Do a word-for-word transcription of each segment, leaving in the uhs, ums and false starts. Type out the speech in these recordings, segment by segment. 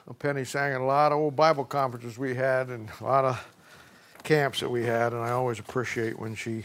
Penny sang at a lot of old Bible conferences we had and a lot of camps that we had, and I always appreciate when she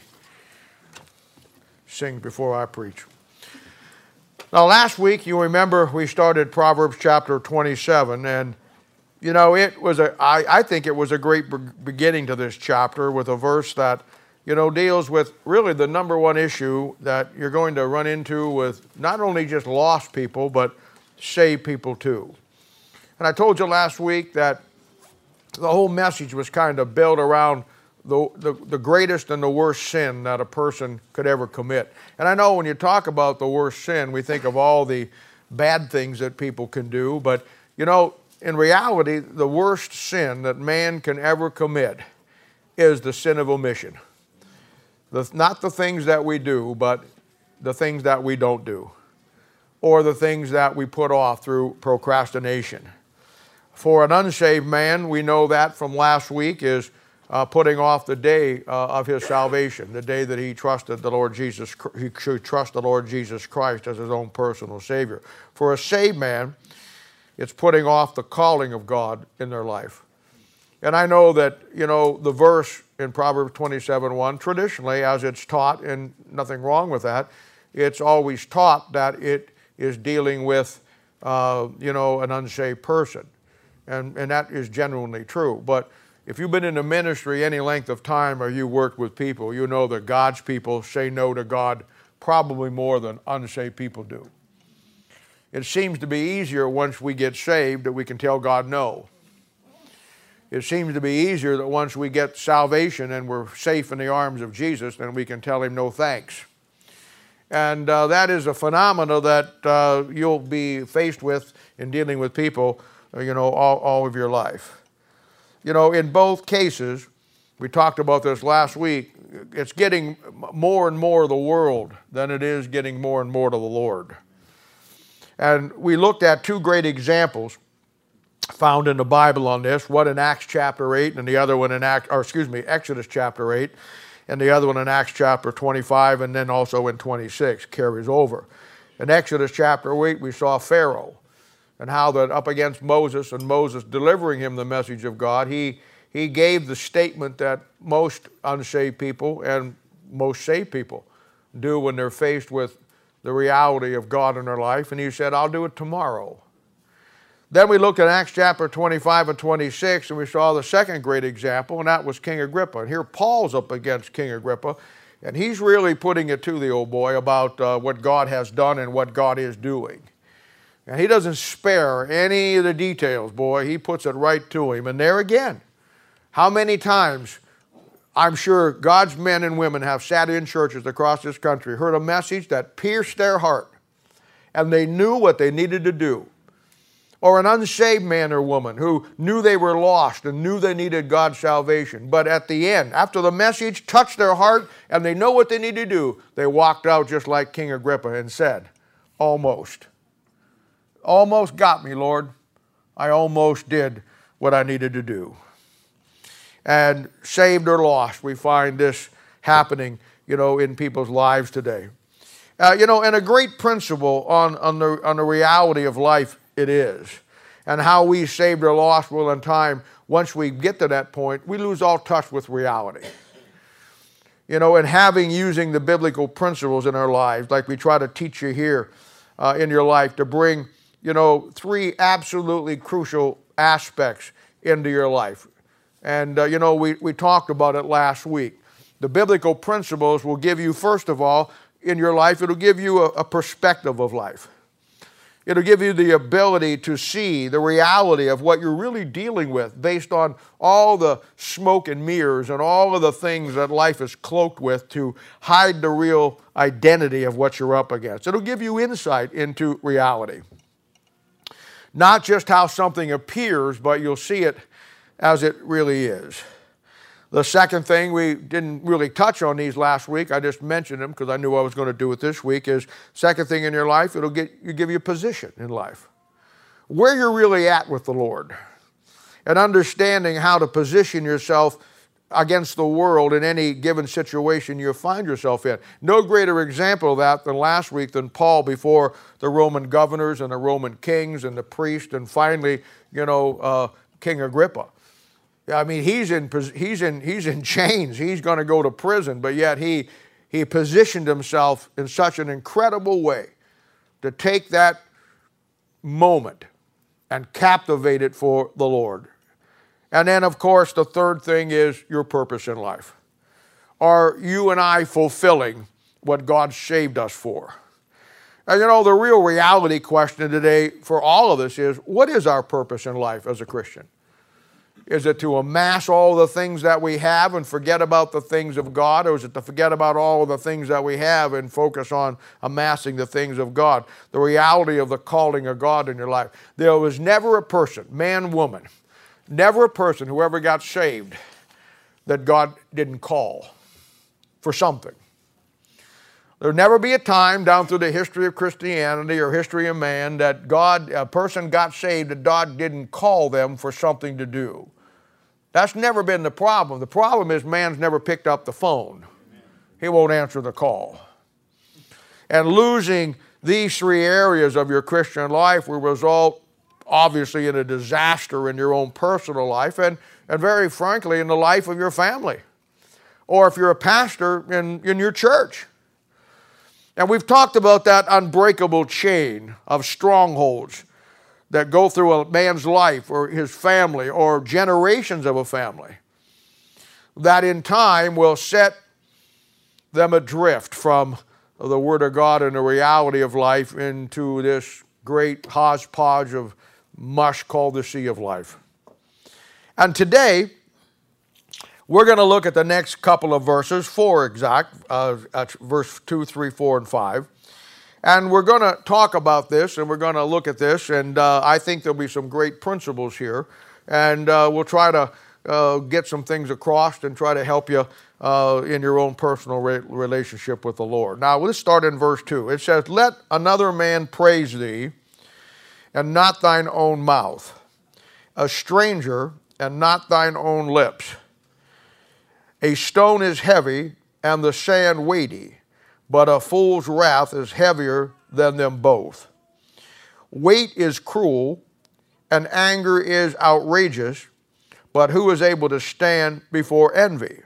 sings before I preach. Now, last week, you remember we started Proverbs chapter twenty-seven, and you know, it was a, I, I think it was a great beginning to this chapter with a verse that, you know, deals with really the number one issue that you're going to run into with not only just lost people, but saved people too. And I told you last week that the whole message was kind of built around the, the, the greatest and the worst sin that a person could ever commit. And I know when you talk about the worst sin, we think of all the bad things that people can do, but you know, in reality, the worst sin that man can ever commit is the sin of omission. The, not the things that we do, but the things that we don't do, or the things that we put off through procrastination. For an unsaved man, we know that from last week, is uh, putting off the day uh, of his salvation, the day that he trusted the Lord Jesus, he should trust the Lord Jesus Christ as his own personal Savior. For a saved man, it's putting off the calling of God in their life. And I know that, you know, the verse in Proverbs twenty-seven one, traditionally, as it's taught, and nothing wrong with that, it's always taught that it is dealing with, uh, you know, an unsaved person. And, and that is genuinely true. But if you've been in the ministry any length of time or you worked with people, you know that God's people say no to God probably more than unsaved people do. It seems to be easier once we get saved that we can tell God no. It seems to be easier that once we get salvation and we're safe in the arms of Jesus, then we can tell him no thanks. And uh, that is a phenomena that uh, you'll be faced with in dealing with people, uh, you know, all, all of your life. You know, in both cases, we talked about this last week, it's getting more and more the world than it is getting more and more to the Lord. And we looked at two great examples found in the Bible on this, one in Acts chapter eight and the other one in Act, or excuse me, Exodus chapter eight, and the other one in Acts chapter twenty-five, and then also in twenty-six, carries over. In Exodus chapter eight, we saw Pharaoh and how that up against Moses and Moses delivering him the message of God, he, he gave the statement that most unsaved people and most saved people do when they're faced with the reality of God in their life, and he said, I'll do it tomorrow. Then we looked at Acts chapter twenty-five and twenty-six, and we saw the second great example, and that was King Agrippa. And here Paul's up against King Agrippa, and he's really putting it to the old boy about uh, what God has done and what God is doing. And he doesn't spare any of the details, boy. He puts it right to him. And there again, how many times I'm sure God's men and women have sat in churches across this country, heard a message that pierced their heart, and they knew what they needed to do. Or an unsaved man or woman who knew they were lost and knew they needed God's salvation. But at the end, after the message touched their heart and they know what they need to do, they walked out just like King Agrippa and said, almost. Almost got me, Lord. I almost did what I needed to do. And saved or lost, we find this happening, you know, in people's lives today. Uh, you know, and a great principle on, on, the, on the reality of life it is, and how we saved or lost will in time, once we get to that point, we lose all touch with reality. You know, and having, using the biblical principles in our lives, like we try to teach you here uh, in your life, to bring, you know, three absolutely crucial aspects into your life. And, uh, you know, we, we talked about it last week. The biblical principles will give you, first of all, in your life, it'll give you a, a perspective of life. It'll give you the ability to see the reality of what you're really dealing with based on all the smoke and mirrors and all of the things that life is cloaked with to hide the real identity of what you're up against. It'll give you insight into reality. Not just how something appears, but you'll see it as it really is. The second thing, we didn't really touch on these last week, I just mentioned them because I knew I was going to do it this week, is second thing in your life, it'll get, you give you a position in life. Where you're really at with the Lord. And understanding how to position yourself against the world in any given situation you find yourself in. No greater example of that than last week than Paul before the Roman governors and the Roman kings and the priests and finally, you know, uh, King Agrippa. I mean, he's in, he's in, he's in chains. He's going to go to prison, but yet he, he positioned himself in such an incredible way to take that moment and captivate it for the Lord. And then, of course, the third thing is your purpose in life. Are you and I fulfilling what God saved us for? And you know, the real reality question today for all of us is, what is our purpose in life as a Christian? Is it to amass all the things that we have and forget about the things of God? Or is it to forget about all of the things that we have and focus on amassing the things of God? The reality of the calling of God in your life. There was never a person, man, woman, never a person who ever got saved that God didn't call for something. There'll never be a time down through the history of Christianity or history of man that God, a person got saved that God didn't call them for something to do. That's never been the problem. The problem is man's never picked up the phone. He won't answer the call. And losing these three areas of your Christian life will result obviously in a disaster in your own personal life and, and very frankly in the life of your family. Or if you're a pastor in, in your church. And we've talked about that unbreakable chain of strongholds that go through a man's life or his family or generations of a family that in time will set them adrift from the Word of God and the reality of life into this great hodgepodge of mush called the sea of life. And today, we're going to look at the next couple of verses, four exact, uh, verse two, three, four, and five. And we're going to talk about this, and we're going to look at this, and uh, I think there'll be some great principles here. And uh, we'll try to uh, get some things across and try to help you uh, in your own personal re- relationship with the Lord. Now, let's start in verse two. It says, "Let another man praise thee, and not thine own mouth, a stranger, and not thine own lips. A stone is heavy, and the sand weighty, but a fool's wrath is heavier than them both. Weight is cruel, and anger is outrageous, but who is able to stand before envy?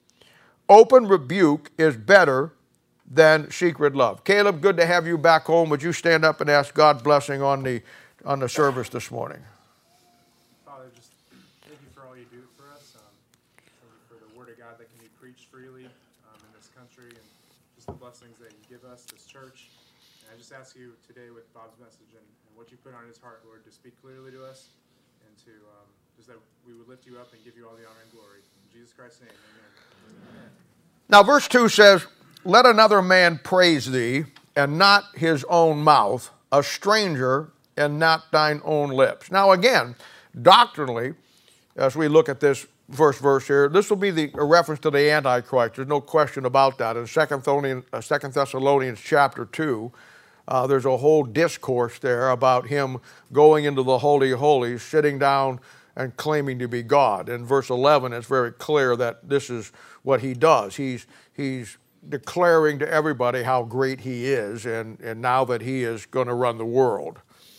Open rebuke is better than secret love." Caleb, good to have you back home. Would you stand up and ask God's blessing on the, on the service this morning? Father, just thank you for all you do for us. Um, thank you for the Word of God that can be preached freely um, in this country and just the blessings that you give us, this church. And I just ask you today with Bob's message and, and what you put on his heart, Lord, to speak clearly to us and to um, just that we would lift you up and give you all the honor and glory. In Jesus Christ's name, amen. Amen. Now, verse two says, "Let another man praise thee, and not his own mouth, a stranger, and not thine own lips." Now, again, doctrinally, as we look at this first verse here, this will be the, a reference to the Antichrist. There's no question about that. In Second Thessalonians chapter two, uh, there's a whole discourse there about him going into the Holy of Holies, sitting down and claiming to be God. In verse eleven, it's very clear that this is what he does. He's, he's declaring to everybody how great he is, and, and now that he is going to run the world.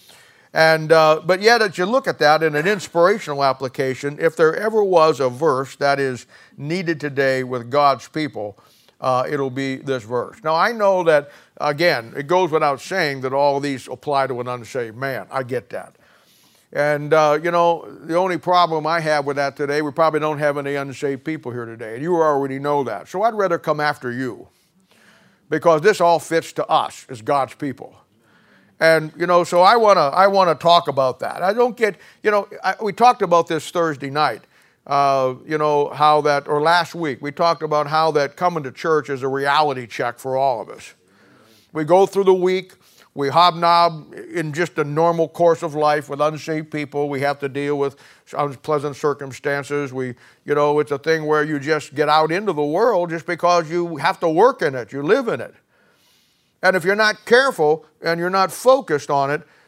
And uh, but yet, as you look at that in an inspirational application, if there ever was a verse that is needed today with God's people, uh, it'll be this verse. Now, I know that, again, it goes without saying that all of these apply to an unsaved man. I get that. And, uh, you know, the only problem I have with that today, we probably don't have any unsaved people here today. And you already know that. So I'd rather come after you, because this all fits to us as God's people. And, you know, so I want to I want to talk about that. I don't get, you know, I, we talked about this Thursday night, uh, you know, how that, or last week, we talked about how that coming to church is a reality check for all of us. We go through the week. We hobnob in just a normal course of life with unsaved people. We have to deal with unpleasant circumstances. We, you know, it's a thing where you just get out into the world just because you have to work in it. You live in it. And if you're not careful and you're not focused on it,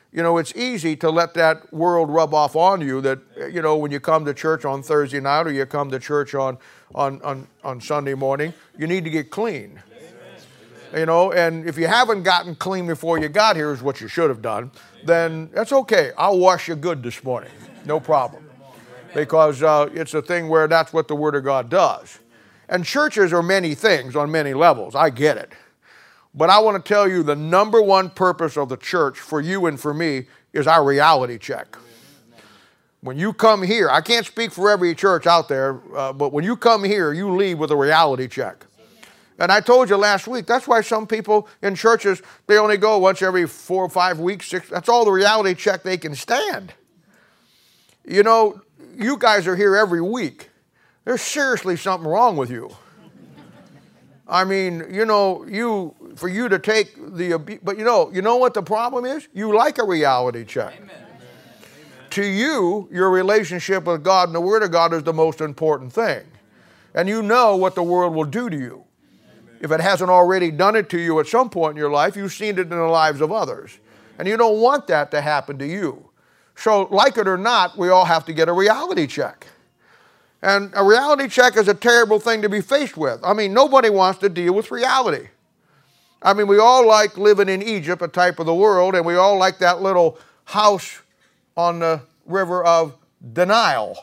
you know, it's easy to let that world rub off on you that, you know, when you come to church on Thursday night or you come to church on, on, on, on Sunday morning, you need to get clean. You know, and if you haven't gotten clean before you got here, is what you should have done, then that's okay. I'll wash you good this morning. No problem. Because uh, it's a thing where that's what the Word of God does. And churches are many things on many levels. I get it. But I want to tell you the number one purpose of the church for you and for me is our reality check. When you come here, I can't speak for every church out there, uh, but when you come here, you leave with a reality check. And I told you last week, that's why some people in churches, they only go once every four or five weeks, six. That's all the reality check they can stand. You know, you guys are here every week. There's seriously something wrong with you. I mean, you know, you for you to take the, but you know, you know what the problem is? You like a reality check. Amen. To you, your relationship with God and the Word of God is the most important thing. And you know what the world will do to you. If it hasn't already done it to you at some point in your life, you've seen it in the lives of others. And you don't want that to happen to you. So, like it or not, we all have to get a reality check. And a reality check is a terrible thing to be faced with. I mean, nobody wants to deal with reality. I mean, we all like living in Egypt, a type of the world, and we all like that little house on the river of denial.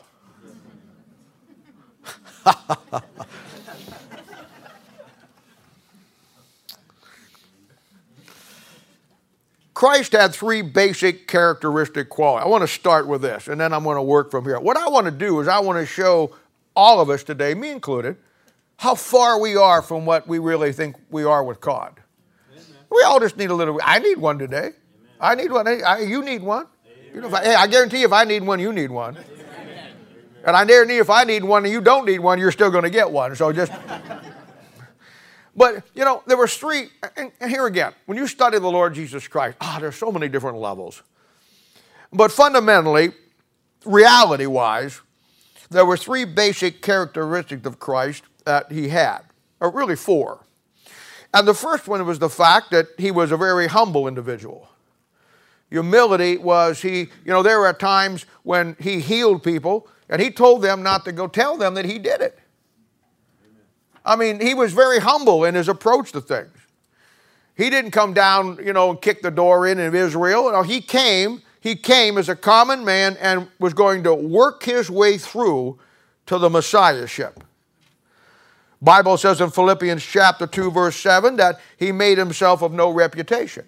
Christ had three basic characteristic qualities. I want to start with this, and then I'm going to work from here. What I want to do is I want to show all of us today, me included, how far we are from what we really think we are with God. Amen. We all just need a little. I need one today. Amen. I need one. I, you need one. You know, if I, hey, I guarantee you if I need one, you need one. Amen. And I guarantee if I need one and you don't need one, you're still going to get one. So just... But, you know, there were three, and here again, when you study the Lord Jesus Christ, ah, there's so many different levels. But fundamentally, reality-wise, there were three basic characteristics of Christ that he had, or really four. And the first one was the fact that he was a very humble individual. Humility was he, you know, there were times when he healed people, and he told them not to go tell them that he did it. I mean, he was very humble in his approach to things. He didn't come down, you know, and kick the door in of Israel. No, he came, he came as a common man and was going to work his way through to the Messiahship. Bible says in Philippians chapter two, verse seven, that he made himself of no reputation.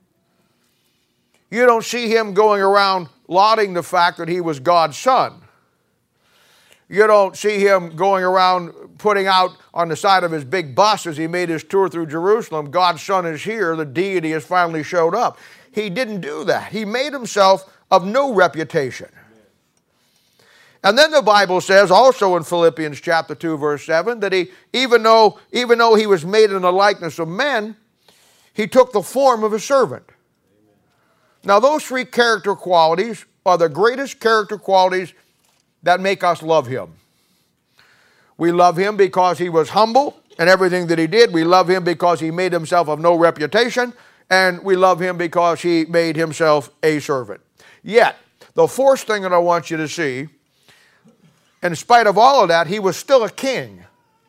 You don't see him going around lauding the fact that he was God's son. You don't see him going around putting out on the side of his big bus as he made his tour through Jerusalem, God's Son is here, the deity has finally showed up. He didn't do that. He made himself of no reputation. And then the Bible says also in Philippians chapter two, verse seven, that he, even though, even though he was made in the likeness of men, he took the form of a servant. Now those three character qualities are the greatest character qualities that make us love him. We love him because he was humble in everything that he did. We love him because he made himself of no reputation. And we love him because he made himself a servant. Yet, the fourth thing that I want you to see, in spite of all of that, he was still a king.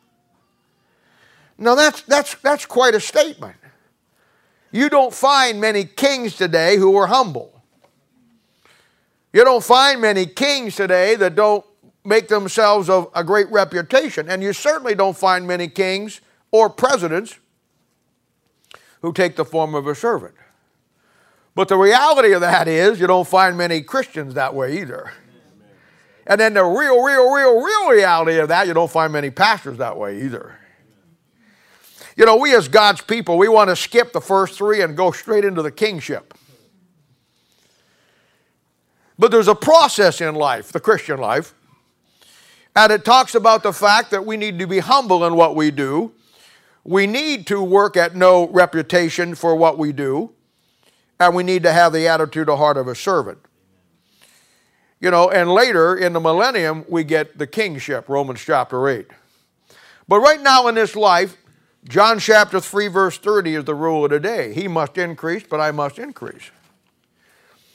Now that's, that's, that's quite a statement. You don't find many kings today who are humble. You don't find many kings today that don't make themselves of a great reputation. And you certainly don't find many kings or presidents who take the form of a servant. But the reality of that is you don't find many Christians that way either. And then the real, real, real, real reality of that, you don't find many pastors that way either. You know, we as God's people, we want to skip the first three and go straight into the kingship. But there's a process in life, the Christian life, and it talks about the fact that we need to be humble in what we do. We need to work at no reputation for what we do, and we need to have the attitude or heart of a servant. You know, and later in the millennium, we get the kingship, Romans chapter eight. But right now in this life, John chapter three, verse thirty is the rule of the day. He must increase, but I must increase.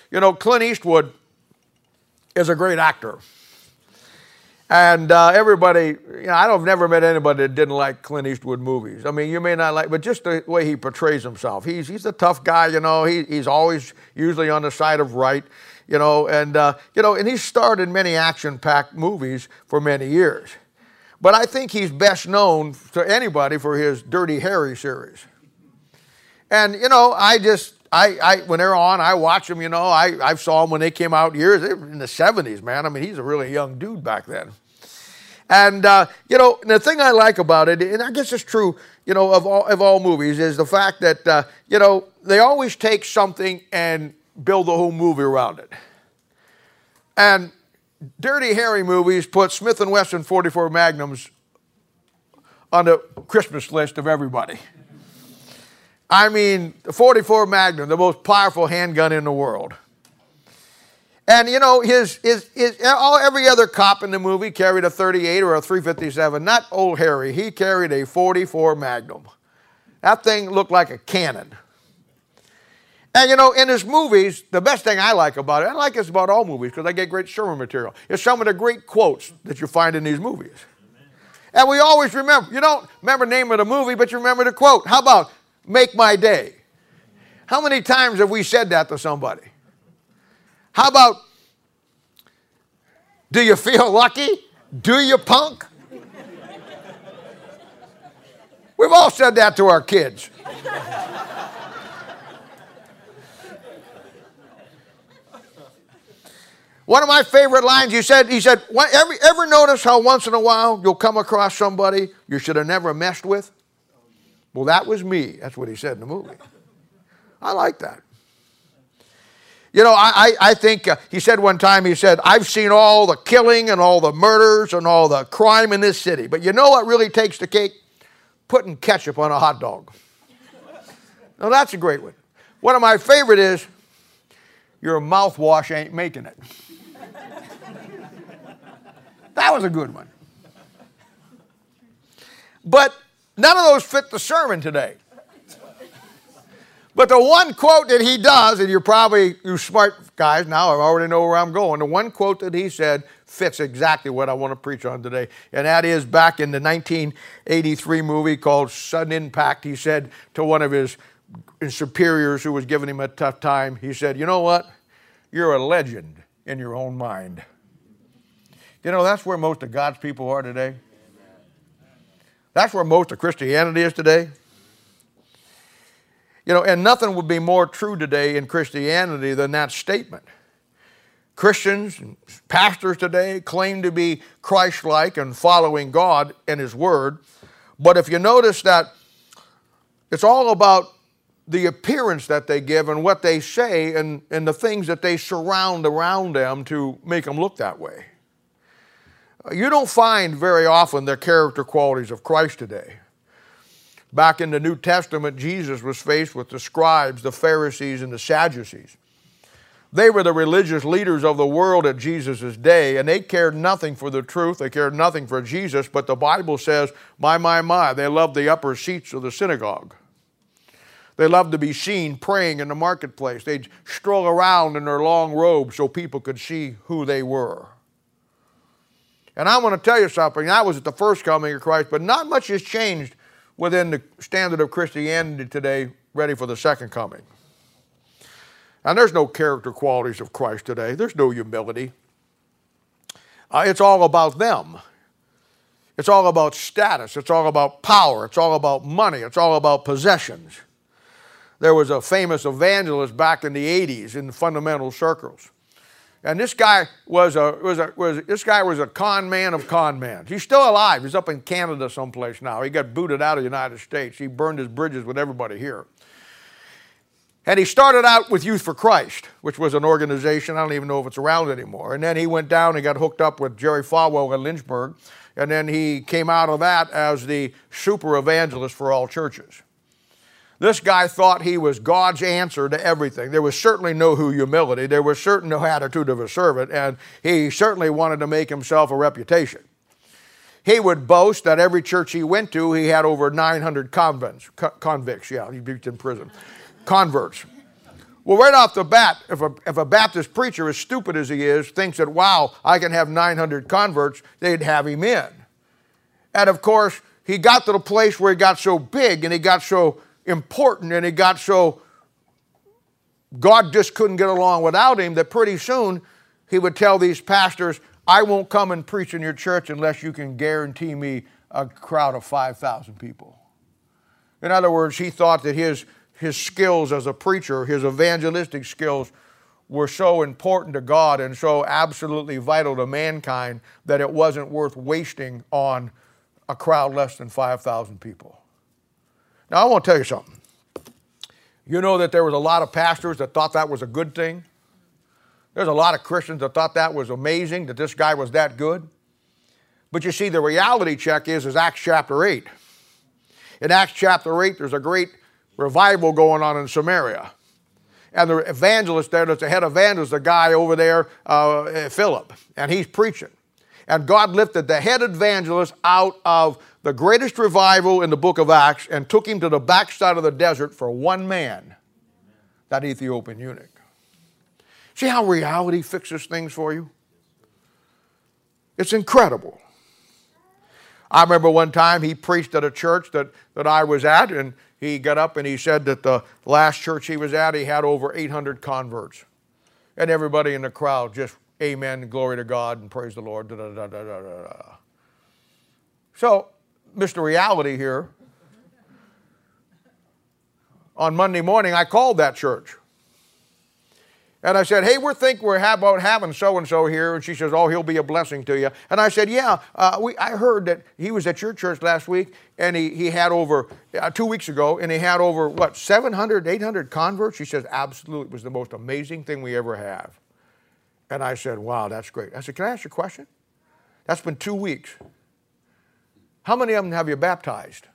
You know, Clint Eastwood is a great actor. And uh, everybody, you know, I don't, I've never met anybody that didn't like Clint Eastwood movies. I mean, you may not like, but just the way he portrays himself. He's he's a tough guy, you know. He, he's always usually on the side of right, you know. And, uh, you know, and he's starred in many action-packed movies for many years. But I think he's best known to anybody for his Dirty Harry series. And, you know, I just, I, I when they're on, I watch them, you know. I, I saw them when they came out years in the seventies, man. I mean, he's a really young dude back then. And, uh, you know, the thing I like about it, and I guess it's true, you know, of all, of all movies, is the fact that, uh, you know, they always take something and build the whole movie around it. And Dirty Harry movies put Smith and Wesson forty-four Magnums on the Christmas list of everybody. I mean, the forty-four Magnum, the most powerful handgun in the world. And, you know, his, his, his, all, every other cop in the movie carried a thirty-eight or a three fifty-seven. Not old Harry. He carried a forty-four Magnum. That thing looked like a cannon. And, you know, in his movies, the best thing I like about it, I like this about all movies because I get great sermon material, is some of the great quotes that you find in these movies. And we always remember, you don't remember the name of the movie, but you remember the quote. How about, "Make my day"? How many times have we said that to somebody? How about, "Do you feel lucky? Do you, punk?" We've all said that to our kids. One of my favorite lines, he said, he said, ever, ever notice how once in a while you'll come across somebody you should have never messed with? Well, that was me. That's what he said in the movie. I like that. You know, I, I, I think, uh, he said one time, he said, "I've seen all the killing and all the murders and all the crime in this city. But you know what really takes the cake? Putting ketchup on a hot dog." Now, that's a great one. One of my favorite is, "Your mouthwash ain't making it." That was a good one. But none of those fit the sermon today. But the one quote that he does, and you're probably, you smart guys now, I already know where I'm going. The one quote that he said fits exactly what I want to preach on today. And that is back in the nineteen eighty-three movie called Sudden Impact. He said to one of his superiors who was giving him a tough time, he said, "You know what? You're a legend in your own mind." You know, that's where most of God's people are today. That's where most of Christianity is today. You know, and nothing would be more true today in Christianity than that statement. Christians and pastors today claim to be Christ-like and following God and His Word. But if you notice that it's all about the appearance that they give and what they say and, and the things that they surround around them to make them look that way. You don't find very often the character qualities of Christ today. Back in the New Testament, Jesus was faced with the scribes, the Pharisees, and the Sadducees. They were the religious leaders of the world at Jesus' day, and they cared nothing for the truth. They cared nothing for Jesus, but the Bible says, my, my, my, they loved the upper seats of the synagogue. They loved to be seen praying in the marketplace. They'd stroll around in their long robes so people could see who they were. And I want to tell you something. That was at the first coming of Christ, but not much has changed within the standard of Christianity today, ready for the second coming. And there's no character qualities of Christ today. There's no humility. Uh, it's all about them. It's all about status. It's all about power. It's all about money. It's all about possessions. There was a famous evangelist back in the eighties in the fundamental circles. And this guy was a, was a, was, this guy was a con man of con men. He's still alive. He's up in Canada someplace now. He got booted out of the United States. He burned his bridges with everybody here. And he started out with Youth for Christ, which was an organization, I don't even know if it's around anymore. And then he went down and got hooked up with Jerry Falwell in Lynchburg. And then he came out of that as the super evangelist for all churches. This guy thought he was God's answer to everything. There was certainly no humility. There was certainly no attitude of a servant, and he certainly wanted to make himself a reputation. He would boast that every church he went to, he had over nine hundred convents, co- convicts, yeah, he beat in prison, converts. Well, right off the bat, if a, if a Baptist preacher, as stupid as he is, thinks that, wow, I can have nine hundred converts, they'd have him in. And of course, he got to the place where he got so big and he got so important and he got so, God just couldn't get along without him, that pretty soon he would tell these pastors, I won't come and preach in your church unless you can guarantee me a crowd of five thousand people. In other words, he thought that his His skills as a preacher, his evangelistic skills, were so important to God and so absolutely vital to mankind that it wasn't worth wasting on a crowd less than five thousand people. Now, I want to tell you something. You know that there was a lot of pastors that thought that was a good thing? There's a lot of Christians that thought that was amazing, that this guy was that good. But you see, the reality check is, is Acts chapter eight. In Acts chapter eight, there's a great revival going on in Samaria. And the evangelist there, that's the head evangelist, the guy over there, uh, Philip, and he's preaching. And God lifted the head evangelist out of the greatest revival in the book of Acts and took him to the backside of the desert for one man, that Ethiopian eunuch. See how reality fixes things for you? It's incredible. I remember one time he preached at a church that, that I was at, and he got up and he said that the last church he was at, he had over eight hundred converts. And everybody in the crowd just, amen, glory to God, and praise the Lord. Da, da, da, da, da, da. So, Mister Reality here, on Monday morning, I called that church. And I said, hey, we're thinking we're about having so-and-so here. And she says, oh, he'll be a blessing to you. And I said, yeah, uh, we, I heard that he was at your church last week, and he, he had over, uh, two weeks ago, and he had over, what, seven hundred, eight hundred converts? She says, absolutely, it was the most amazing thing we ever have. And I said, wow, that's great. I said, can I ask you a question? That's been two weeks. How many of them have you baptized?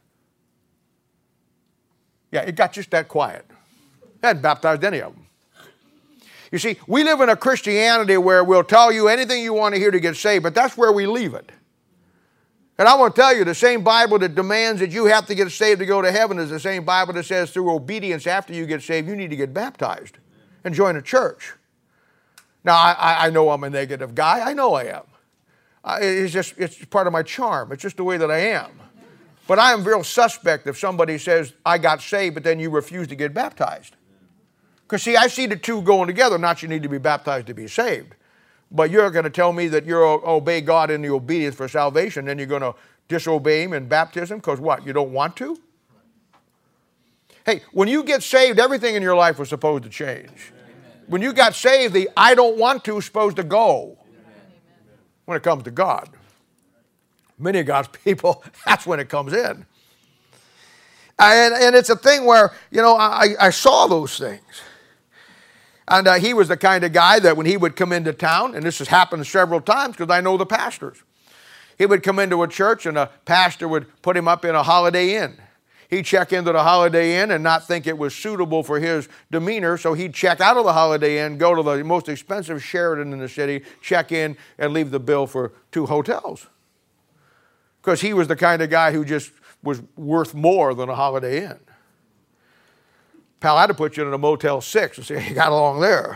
Yeah, it got just that quiet. I hadn't baptized any of them. You see, we live in a Christianity where we'll tell you anything you want to hear to get saved, but that's where we leave it. And I want to tell you, the same Bible that demands that you have to get saved to go to heaven is the same Bible that says through obedience after you get saved, you need to get baptized and join a church. Now, I, I know I'm a negative guy. I know I am. Uh, it's just, it's part of my charm. It's just the way that I am. But I am real suspect if somebody says, I got saved, but then you refuse to get baptized. Because, see, I see the two going together. Not you need to be baptized to be saved. But you're going to tell me that you're obey God in the obedience for salvation, then you're going to disobey Him in baptism because what? You don't want to? Hey, when you get saved, everything in your life was supposed to change. Amen. When you got saved, the I don't want to is supposed to go. Amen. When it comes to God. Many of God's people, that's when it comes in. And, and it's a thing where, you know, I, I saw those things. And uh, he was the kind of guy that when he would come into town, and this has happened several times because I know the pastors. He would come into a church and a pastor would put him up in a Holiday Inn. He'd check into the Holiday Inn and not think it was suitable for his demeanor, so he'd check out of the Holiday Inn, go to the most expensive Sheraton in the city, check in, and leave the bill for two hotels. Because he was the kind of guy who just was worth more than a Holiday Inn. Pal, I had to put you in a Motel six and see how you got along there.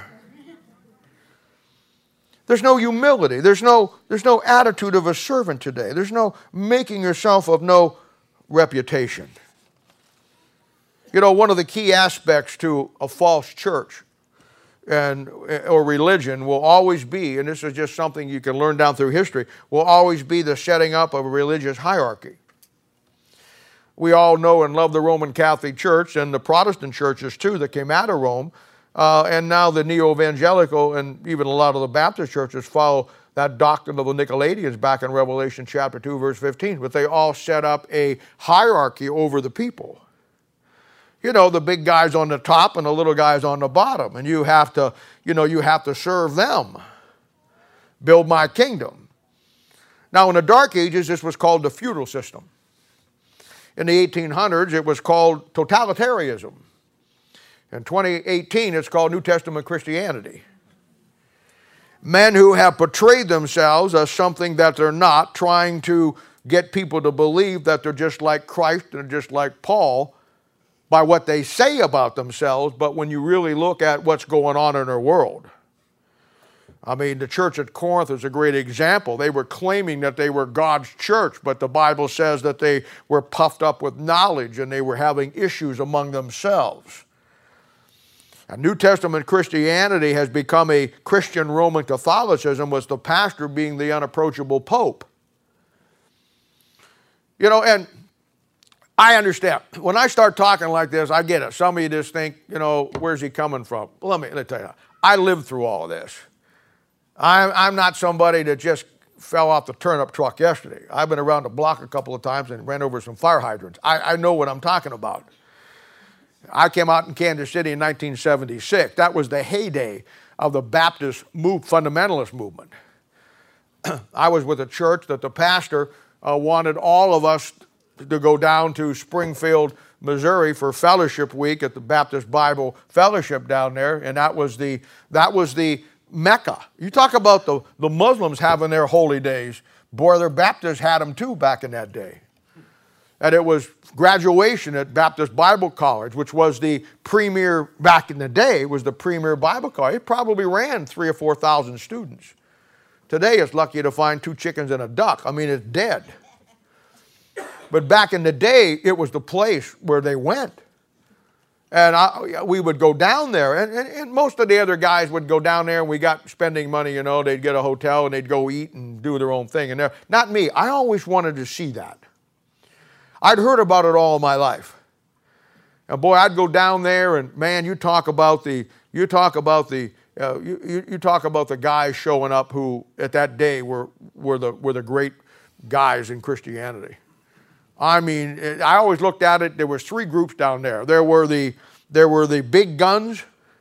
There's no humility. There's no, there's no attitude of a servant today. There's no making yourself of no reputation. You know, one of the key aspects to a false church and or religion will always be, and this is just something you can learn down through history, will always be the setting up of a religious hierarchy. We all know and love the Roman Catholic Church and the Protestant churches too that came out of Rome. Uh, and now the neo-evangelical and even a lot of the Baptist churches follow that doctrine of the Nicolaitans back in Revelation chapter two, verse fifteen. But they all set up a hierarchy over the people. You know, the big guys on the top and the little guys on the bottom. And you have to, you know, you have to serve them. Build my kingdom. Now in the Dark Ages, this was called the feudal system. In the eighteen hundreds, it was called totalitarianism. In twenty eighteen, it's called New Testament Christianity. Men who have portrayed themselves as something that they're not, trying to get people to believe that they're just like Christ and just like Paul, by what they say about themselves, but when you really look at what's going on in their world. I mean, the church at Corinth is a great example. They were claiming that they were God's church, but the Bible says that they were puffed up with knowledge and they were having issues among themselves. And New Testament Christianity has become a Christian Roman Catholicism, with the pastor being the unapproachable pope. You know, and I understand. When I start talking like this, I get it. Some of you just think, you know, where's he coming from? Well, let me, let me tell you, I lived through all of this. I'm, I'm not somebody that just fell off the turnip truck yesterday. I've been around the block a couple of times and ran over some fire hydrants. I, I know what I'm talking about. I came out in Kansas City in nineteen seventy-six. That was the heyday of the Baptist move, fundamentalist movement. I was with a church that the pastor uh, wanted all of us to go down to Springfield, Missouri for Fellowship Week at the Baptist Bible Fellowship down there, and that was the that was the Mecca. You talk about the, the Muslims having their holy days. Boy, the Baptists had them too back in that day. And it was graduation at Baptist Bible College, which was the premier, back in the day, was the premier Bible college. It probably ran three or four thousand students. Today, it's lucky to find two chickens and a duck. I mean, it's dead. But back in the day, it was the place where they went. And I, we would go down there, and, and, and most of the other guys would go down there, and we got spending money, you know, they'd get a hotel, and they'd go eat and do their own thing. And there, not me. I always wanted to see that. I'd heard about it all my life. And boy, I'd go down there, and man, you talk about the, you talk about the, uh, you, you, you talk about the guys showing up who at that day were, were, the, were the great guys in Christianity. I mean, I always looked at it, there was three groups down there. There were the, there were the big guns,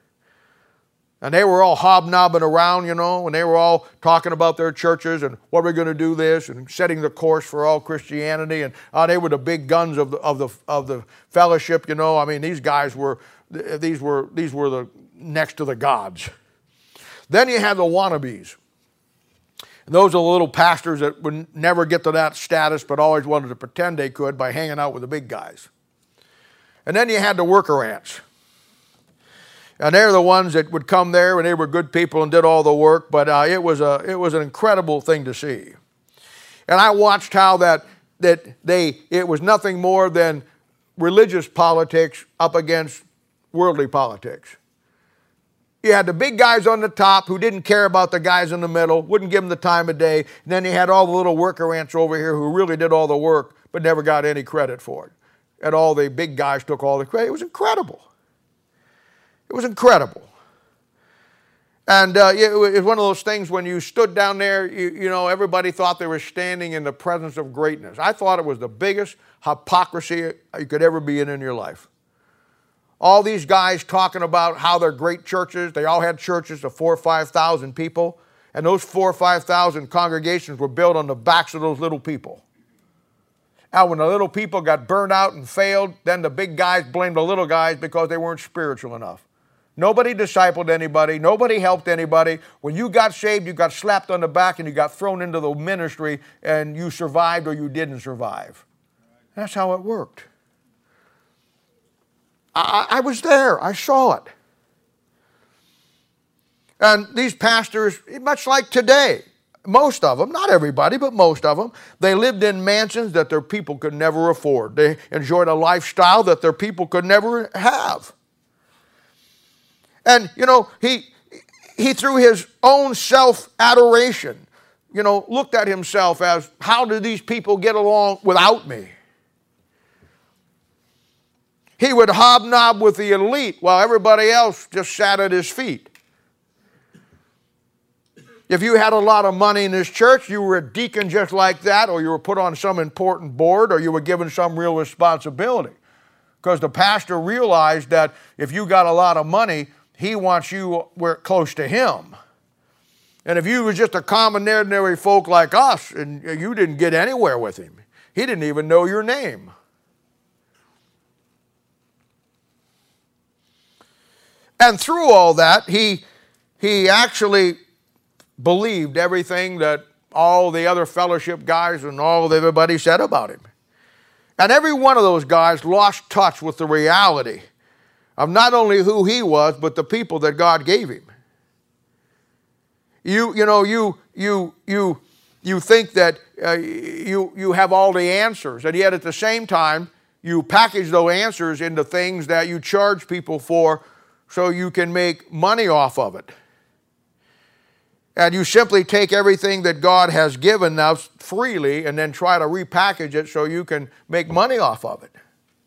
and they were all hobnobbing around, you know, and they were all talking about their churches and what we're going to do this and setting the course for all Christianity. And uh, they were the big guns of the, of, the, of the fellowship, you know. I mean, these guys were, these were, these were the next to the gods. Then you had the wannabes. And those are the little pastors that would never get to that status but always wanted to pretend they could by hanging out with the big guys. And then you had the worker ants. And they're the ones that would come there, and they were good people and did all the work, but uh, it was a, it was an incredible thing to see. And I watched how that, that they, it was nothing more than religious politics up against worldly politics. You had the big guys on the top who didn't care about the guys in the middle, wouldn't give them the time of day. And then you had all the little worker ants over here who really did all the work but never got any credit for it. And all the big guys took all the credit. It was incredible. It was incredible. And uh, it was one of those things when you stood down there, you, you know, everybody thought they were standing in the presence of greatness. I thought it was the biggest hypocrisy you could ever be in in your life. All these guys talking about how they're great churches. They all had churches of four or five thousand people. And those four or five thousand congregations were built on the backs of those little people. And when the little people got burned out and failed, then the big guys blamed the little guys because they weren't spiritual enough. Nobody discipled anybody. Nobody helped anybody. When you got saved, you got slapped on the back and you got thrown into the ministry, and you survived or you didn't survive. That's how it worked. I, I was there. I saw it. And these pastors, much like today, most of them, not everybody, but most of them, they lived in mansions that their people could never afford. They enjoyed a lifestyle that their people could never have. And, you know, he, he through his own self-adoration, you know, looked at himself as, how do these people get along without me? He would hobnob with the elite while everybody else just sat at his feet. If you had a lot of money in this church, you were a deacon just like that, or you were put on some important board, or you were given some real responsibility. Because the pastor realized that if you got a lot of money, he wants you close to him. And if you was just a common, ordinary folk like us, and you didn't get anywhere with him, he didn't even know your name. And through all that, he, he actually believed everything that all the other fellowship guys and all of everybody said about him. And every one of those guys lost touch with the reality of not only who he was, but the people that God gave him. You, you know, you, you, you, you think that uh, you, you have all the answers, and yet at the same time, you package those answers into things that you charge people for so you can make money off of it. And you simply take everything that God has given now freely and then try to repackage it so you can make money off of it.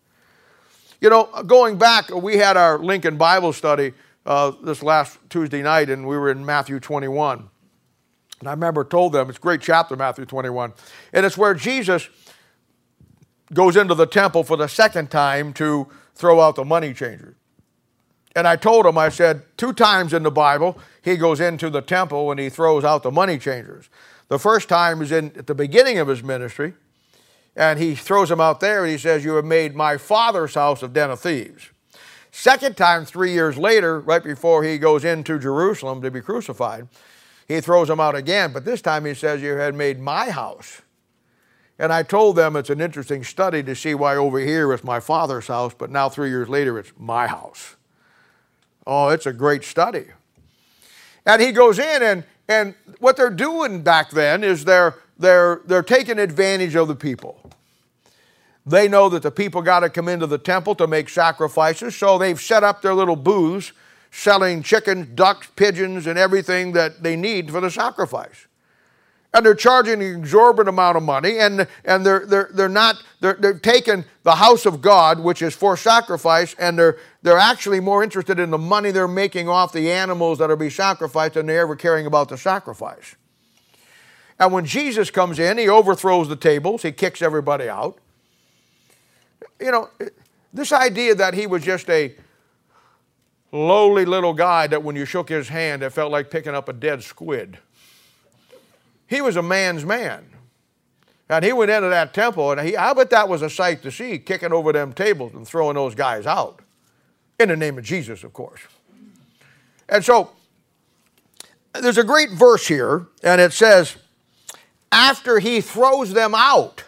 You know, going back, we had our Lincoln Bible study uh, this last Tuesday night, and we were in Matthew twenty-one. And I remember told them, it's a great chapter, Matthew twenty-one, and it's where Jesus goes into the temple for the second time to throw out the money changers. And I told him, I said, two times in the Bible, he goes into the temple and he throws out the money changers. The first time is in, at the beginning of his ministry, and he throws them out there and he says, you have made my Father's house a den of thieves. Second time, three years later, right before he goes into Jerusalem to be crucified, he throws them out again, but this time he says, you had made my house. And I told them it's an interesting study to see why over here it's my Father's house, but now three years later it's my house. Oh, it's a great study. And he goes in, and, and what they're doing back then is they're, they're, they're taking advantage of the people. They know that the people got to come into the temple to make sacrifices, so they've set up their little booths selling chickens, ducks, pigeons, and everything that they need for the sacrifice. And they're charging an exorbitant amount of money, and, and they're, they're, they're not, they're, they're taking the house of God, which is for sacrifice, and they're, they're actually more interested in the money they're making off the animals that are being sacrificed than they're ever caring about the sacrifice. And when Jesus comes in, he overthrows the tables, he kicks everybody out. You know, this idea that he was just a lowly little guy that when you shook his hand, it felt like picking up a dead squid. He was a man's man. And he went into that temple, and he, I bet that was a sight to see, kicking over them tables and throwing those guys out. In the name of Jesus, of course. And so, there's a great verse here, and it says, after he throws them out,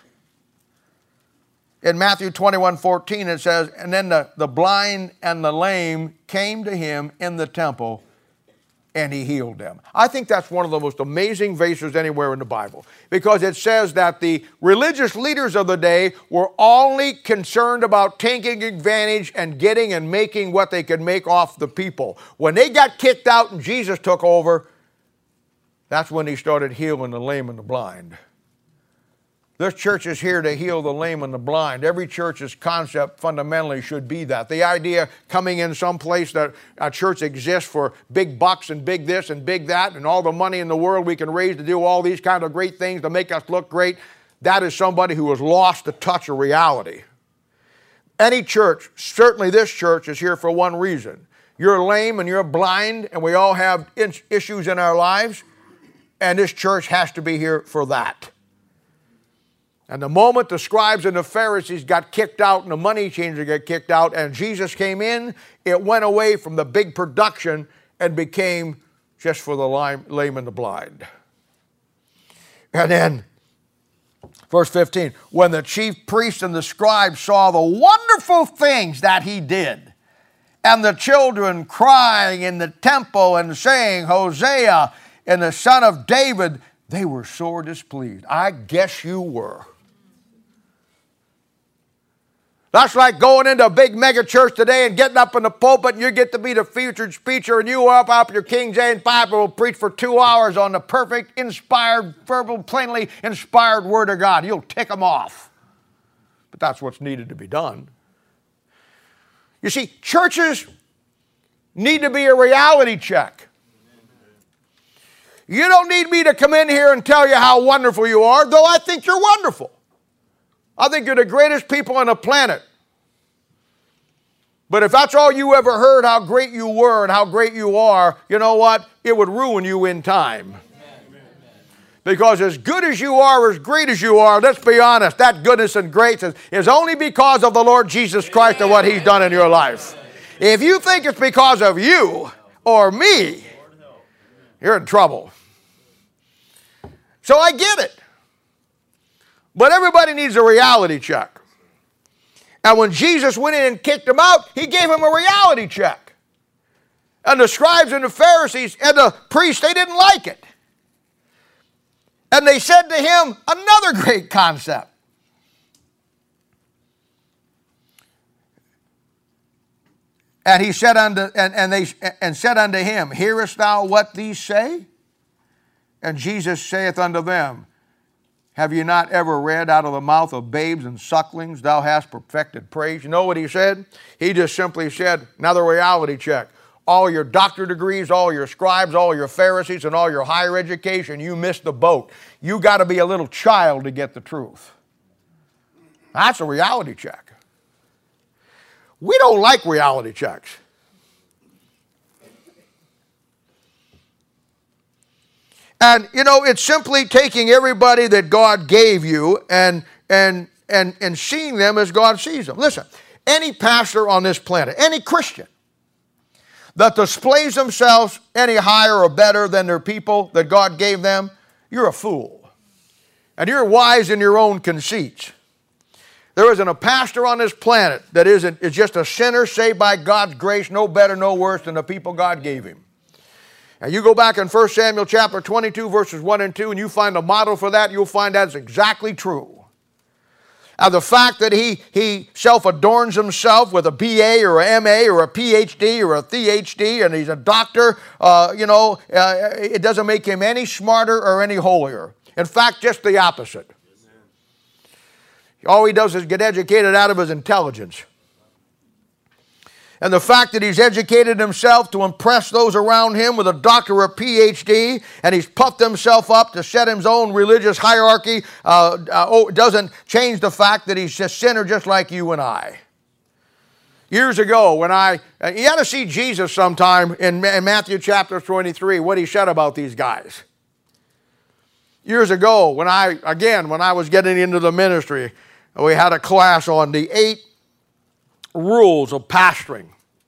in Matthew twenty-one fourteen, it says, and then the, the blind and the lame came to him in the temple, and he healed them. I think that's one of the most amazing verses anywhere in the Bible, because it says that the religious leaders of the day were only concerned about taking advantage and getting and making what they could make off the people. When they got kicked out and Jesus took over, that's when he started healing the lame and the blind. This church is here to heal the lame and the blind. Every church's concept fundamentally should be that. The idea coming in some place that a church exists for big bucks and big this and big that and all the money in the world we can raise to do all these kind of great things to make us look great, that is somebody who has lost the touch of reality. Any church, certainly this church, is here for one reason. You're lame and you're blind, and we all have issues in our lives, and this church has to be here for that. And the moment the scribes and the Pharisees got kicked out and the money changers got kicked out and Jesus came in, it went away from the big production and became just for the lame and the blind. And then, verse fifteen, when the chief priests and the scribes saw the wonderful things that he did, and the children crying in the temple and saying, Hosea, and the son of David, they were sore displeased. I guess you were. That's like going into a big mega church today and getting up in the pulpit and you get to be the featured speaker and you up up your King James Bible will preach for two hours on the perfect, inspired, verbal, plainly inspired Word of God. You'll tick them off. But that's what's needed to be done. You see, churches need to be a reality check. You don't need me to come in here and tell you how wonderful you are, though I think you're wonderful. I think you're the greatest people on the planet. But if that's all you ever heard, how great you were and how great you are, you know what? It would ruin you in time. Amen. Because as good as you are, as great as you are, let's be honest, that goodness and grace is, is only because of the Lord Jesus Christ and what He's done in your life. If you think it's because of you or me, you're in trouble. So I get it. But everybody needs a reality check. And when Jesus went in and kicked him out, he gave him a reality check. And the scribes and the Pharisees and the priests, they didn't like it. And they said to him another great concept. And he said unto and, and they and said unto him, Hearest thou what these say? And Jesus saith unto them, Have you not ever read out of the mouth of babes and sucklings, thou hast perfected praise? You know what he said? He just simply said, another reality check. All your doctor degrees, all your scribes, all your Pharisees, and all your higher education, you missed the boat. You got to be a little child to get the truth. That's a reality check. We don't like reality checks. And, you know, it's simply taking everybody that God gave you and, and, and, and seeing them as God sees them. Listen, any pastor on this planet, any Christian that displays themselves any higher or better than their people that God gave them, you're a fool. And you're wise in your own conceits. There isn't a pastor on this planet that isn't is just a sinner saved by God's grace, no better, no worse than the people God gave him. And you go back in First Samuel chapter twenty-two, verses one and two, and you find a model for that, you'll find that's exactly true. And the fact that he, he self-adorns himself with a B A or an M A or a P H D or a T H D, and he's a doctor, uh, you know, uh, it doesn't make him any smarter or any holier. In fact, just the opposite. All he does is get educated out of his intelligence. And the fact that he's educated himself to impress those around him with a doctor or a P H D, and he's puffed himself up to set his own religious hierarchy, uh, uh, oh, doesn't change the fact that he's a sinner just like you and I. Years ago, when I, uh, you ought to see Jesus sometime in, in Matthew chapter twenty-three, what he said about these guys. Years ago, when I, again, when I was getting into the ministry, we had a class on the eight rules of pastoring.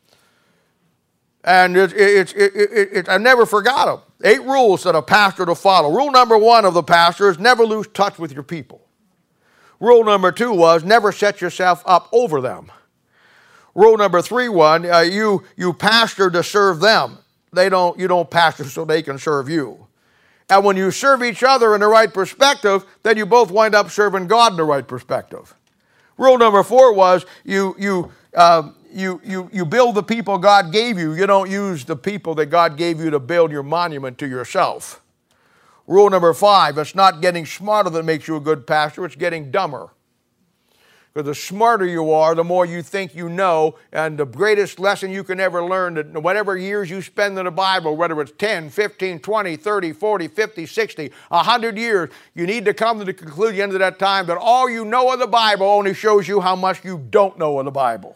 And it, it, it, it, it, I never forgot them. Eight rules that a pastor to follow. Rule number one of the pastor is never lose touch with your people. Rule number two was never set yourself up over them. Rule number three was uh, you, you pastor to serve them. They don't, you don't pastor so they can serve you. And when you serve each other in the right perspective, then you both wind up serving God in the right perspective. Rule number four was you, you, uh, you, you, you build the people God gave you. You don't use the people that God gave you to build your monument to yourself. Rule number five, it's not getting smarter that makes you a good pastor, it's getting dumber. Because the smarter you are, the more you think you know, and the greatest lesson you can ever learn, that whatever years you spend in the Bible, whether it's ten, fifteen, twenty, thirty, forty, fifty, sixty, one hundred years, you need to come to the conclusion at the end of that time that all you know of the Bible only shows you how much you don't know of the Bible.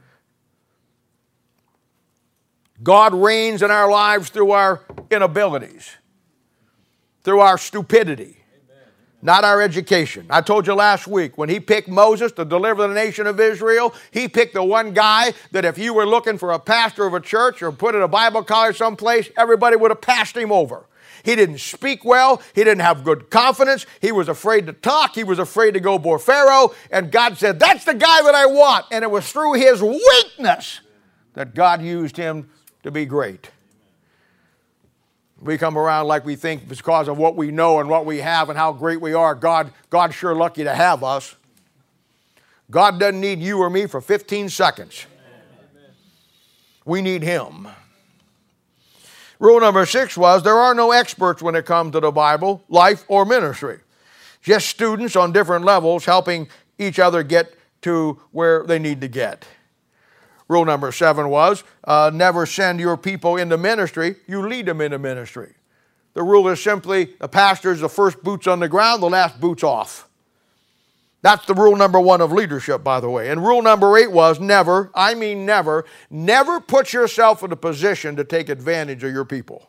God reigns in our lives through our inabilities, through our stupidity. Not our education. I told you last week, when he picked Moses to deliver the nation of Israel, he picked the one guy that if you were looking for a pastor of a church or put in a Bible college someplace, everybody would have passed him over. He didn't speak well. He didn't have good confidence. He was afraid to talk. He was afraid to go before Pharaoh. And God said, that's the guy that I want. And it was through his weakness that God used him to be great. We come around like we think because of what we know and what we have and how great we are, God, God's sure lucky to have us. God doesn't need you or me for fifteen seconds. Amen. We need him. Rule number six was there are no experts when it comes to the Bible, life, or ministry. Just students on different levels helping each other get to where they need to get. Rule number seven was, uh, never send your people into ministry, you lead them into ministry. The rule is simply, the pastor is the first boots on the ground, the last boots off. That's the rule number one of leadership, by the way. And rule number eight was, never, I mean never, never put yourself in a position to take advantage of your people.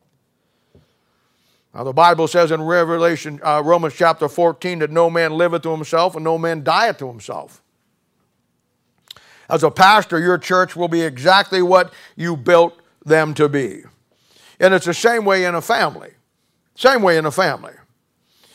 Now the Bible says in Revelation, uh, Romans chapter fourteen, that no man liveth to himself and no man dieth to himself. As a pastor, your church will be exactly what you built them to be. And it's the same way in a family. Same way in a family.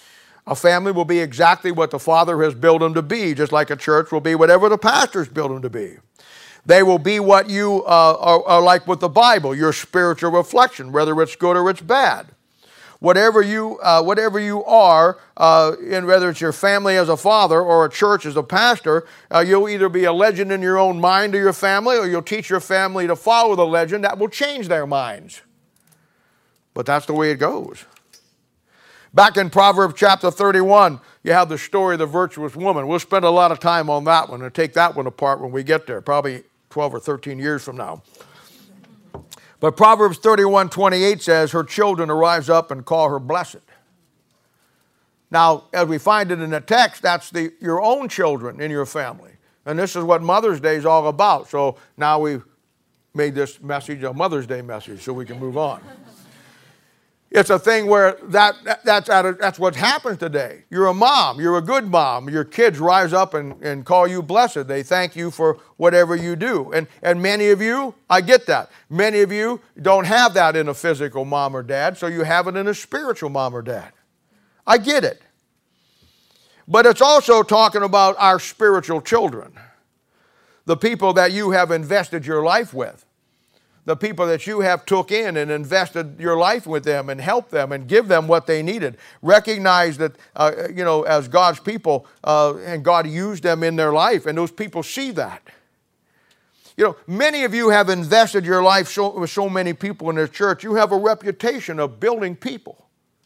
A family will be exactly what the Father has built them to be, just like a church will be whatever the pastor's built them to be. They will be what you uh, are, are like with the Bible, your spiritual reflection, whether it's good or it's bad. Whatever you, uh, whatever you are, uh, and whether it's your family as a father or a church as a pastor, uh, you'll either be a legend in your own mind to your family, or you'll teach your family to follow the legend that will change their minds. But that's the way it goes. Back in Proverbs chapter thirty-one, you have the story of the virtuous woman. We'll spend a lot of time on that one and take that one apart when we get there, probably twelve or thirteen years from now. But Proverbs thirty-one twenty-eight says, her children arise up and call her blessed. Now, as we find it in the text, that's the, your own children in your family. And this is what Mother's Day is all about. So now we've made this message a Mother's Day message so we can move on. It's a thing where that, that that's, at a, that's what happens today. You're a mom. You're a good mom. Your kids rise up and, and call you blessed. They thank you for whatever you do. And, and many of you, I get that. Many of you don't have that in a physical mom or dad, so you have it in a spiritual mom or dad. I get it. But it's also talking about our spiritual children, the people that you have invested your life with. The people that you have took in and invested your life with them and helped them and give them what they needed. Recognize that, uh, you know, as God's people, uh, and God used them in their life, and those people see that. You know, many of you have invested your life so, with so many people in this church. You have a reputation of building people.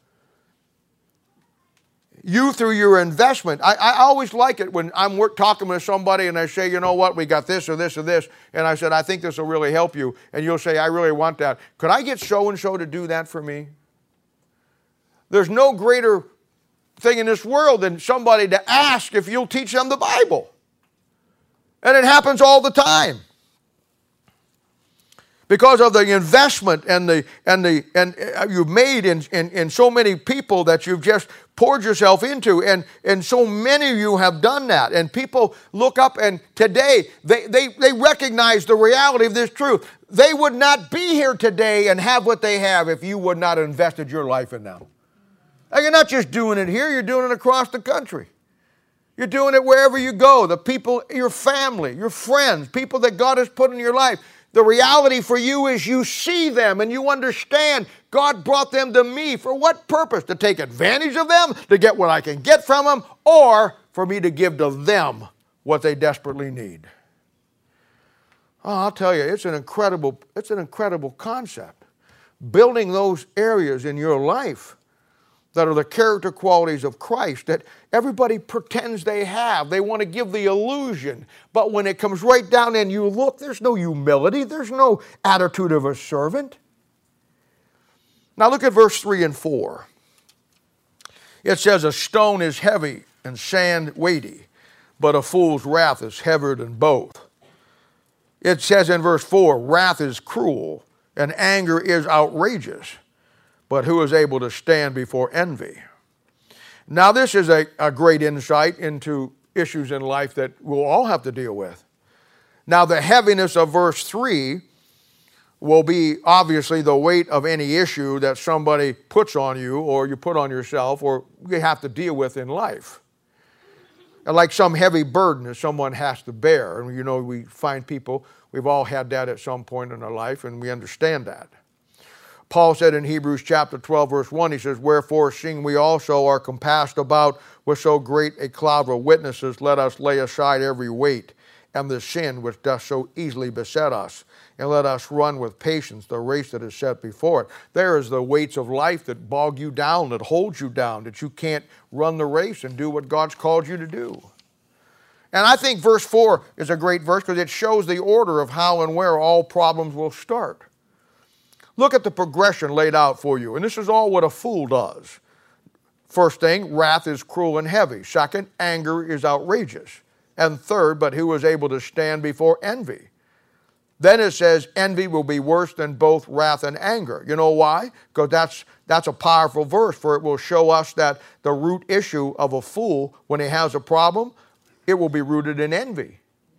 You, through your investment, I, I always like it when I'm work, talking with somebody and I say, you know what, we got this or this or this, and I said, I think this will really help you, and you'll say, I really want that. Could I get so-and-so to do that for me? There's no greater thing in this world than somebody to ask if you'll teach them the Bible. And it happens all the time. Because of the investment and the and the and you've made in, in, in so many people that you've just poured yourself into, and, and so many of you have done that. And people look up, and today they, they, they recognize the reality of this truth. They would not be here today and have what they have if you would not have invested your life in them. Now, you're not just doing it here, you're doing it across the country. You're doing it wherever you go. The people, your family, your friends, people that God has put in your life. The reality for you is you see them and you understand God brought them to me. For what purpose? To take advantage of them, to get what I can get from them, or for me to give to them what they desperately need. Oh, I'll tell you, it's an incredible, it's an incredible concept. Building those areas in your life that are the character qualities of Christ that everybody pretends they have. They want to give the illusion. But when it comes right down and you look, there's no humility. There's no attitude of a servant. Now look at verse three and four. It says, a stone is heavy and sand weighty, but a fool's wrath is heavier than both. It says in verse four, wrath is cruel and anger is outrageous. But who is able to stand before envy? Now this is a, a great insight into issues in life that we'll all have to deal with. Now the heaviness of verse three will be obviously the weight of any issue that somebody puts on you or you put on yourself or you have to deal with in life. And like some heavy burden that someone has to bear. And you know, we find people, we've all had that at some point in our life, and we understand that. Paul said in Hebrews chapter twelve, verse one, he says, wherefore, seeing we also are compassed about with so great a cloud of witnesses, let us lay aside every weight and the sin which doth so easily beset us, and let us run with patience the race that is set before it. There is the weights of life that bog you down, that hold you down, that you can't run the race and do what God's called you to do. And I think verse four is a great verse because it shows the order of how and where all problems will start. Look at the progression laid out for you. And this is all what a fool does. First thing, wrath is cruel and heavy. Second, anger is outrageous. And third, but who is able to stand before envy? Then it says, envy will be worse than both wrath and anger. You know why? Because that's, that's a powerful verse, for it will show us that the root issue of a fool, when he has a problem, it will be rooted in envy.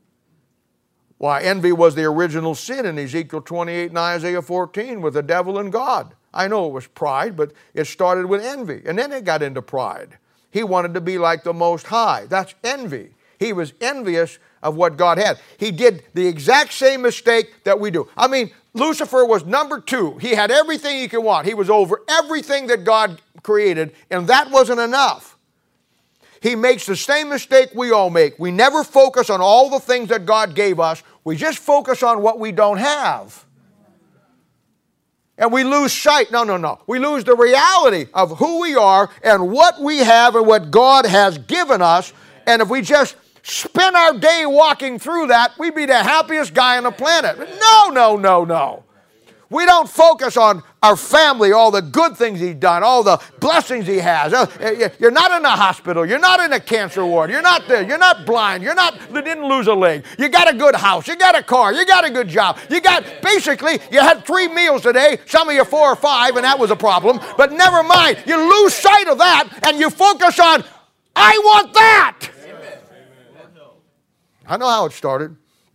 Why, envy was the original sin in Ezekiel twenty-eight and Isaiah fourteen with the devil and God. I know it was pride, but it started with envy, and then it got into pride. He wanted to be like the Most High. That's envy. He was envious of what God had. He did the exact same mistake that we do. I mean, Lucifer was number two. He had everything he could want. He was over everything that God created, and that wasn't enough. He makes the same mistake we all make. We never focus on all the things that God gave us. We just focus on what we don't have. And we lose sight. No, no, no. We lose the reality of who we are and what we have and what God has given us. And if we just spend our day walking through that, we'd be the happiest guy on the planet. No, no, no, no. We don't focus on our family, all the good things he's done, all the blessings he has. You're not in a hospital. You're not in a cancer ward. You're not there. You're not blind. You're not, you didn't lose a leg. You got a good house. You got a car. You got a good job. You got, basically, you had three meals today. Some of you four or five, and that was a problem. But never mind. You lose sight of that, and you focus on, I want that. Amen. I know how it started.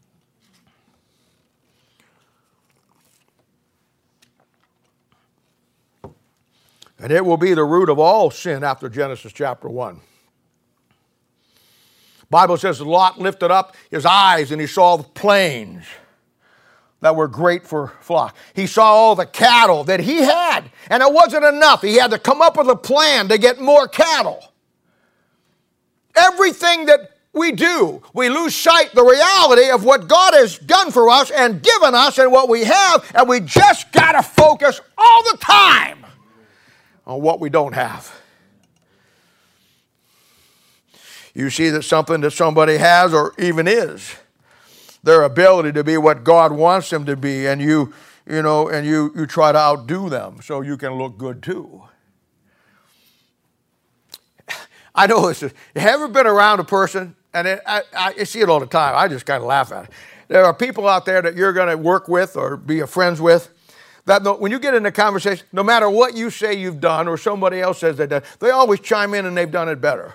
And it will be the root of all sin after Genesis chapter one. Bible says Lot lifted up his eyes and he saw the plains that were great for flock. He saw all the cattle that he had, and it wasn't enough. He had to come up with a plan to get more cattle. Everything that we do, we lose sight the reality of what God has done for us and given us and what we have, and we just got to focus all the time on what we don't have. You see that something that somebody has or even is, their ability to be what God wants them to be, and you, you know, and you, you try to outdo them so you can look good too. I know this is, you ever been around a person, and it, I, I see it all the time, I just kind of laugh at it. There are people out there that you're going to work with or be friends with, that when you get in a conversation, no matter what you say you've done or somebody else says they've done, they always chime in and they've done it better.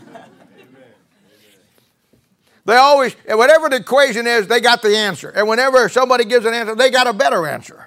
They always, whatever the equation is, they got the answer. And whenever somebody gives an answer, they got a better answer.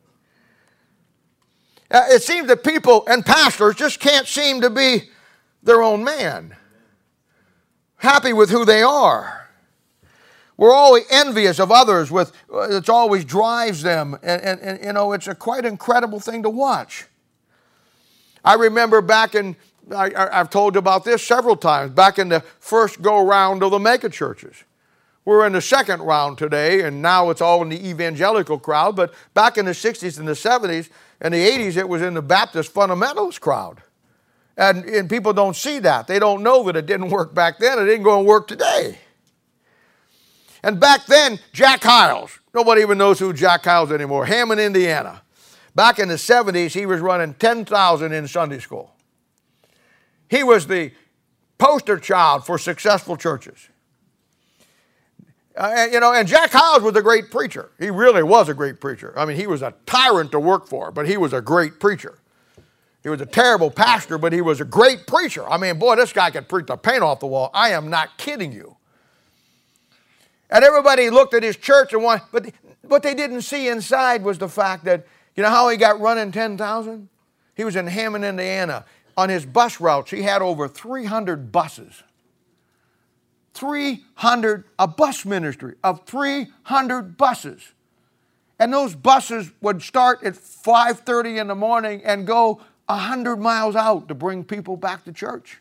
Uh, it seems that people and pastors just can't seem to be their own man, happy with who they are. We're always envious of others. With it always drives them, and, and, and you know it's a quite incredible thing to watch. I remember back in, I, I've told you about this several times, back in the first go-round of the mega-churches. We're in the second round today, and now it's all in the evangelical crowd, but back in the sixties and the seventies and the eighties, it was in the Baptist fundamentalist crowd. And, and people don't see that. They don't know that it didn't work back then. It didn't go and work today. And back then, Jack Hyles, nobody even knows who Jack Hyles is anymore, Hammond, Indiana. Back in the seventies, he was running ten thousand in Sunday school. He was the poster child for successful churches. Uh, and, you know, and Jack Hyles was a great preacher. He really was a great preacher. I mean, he was a tyrant to work for, but he was a great preacher. He was a terrible pastor, but he was a great preacher. I mean, boy, this guy could preach the paint off the wall. I am not kidding you. And everybody looked at his church and wanted, but what they didn't see inside was the fact that, you know how he got running ten thousand? He was in Hammond, Indiana. On his bus routes, he had over three hundred buses. three hundred, a bus ministry of three hundred buses. And those buses would start at five thirty in the morning and go one hundred miles out to bring people back to church.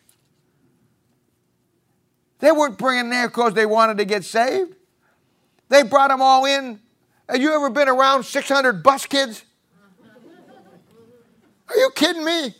They weren't bringing there because they wanted to get saved. They brought them all in. Have you ever been around six hundred bus kids? Are you kidding me?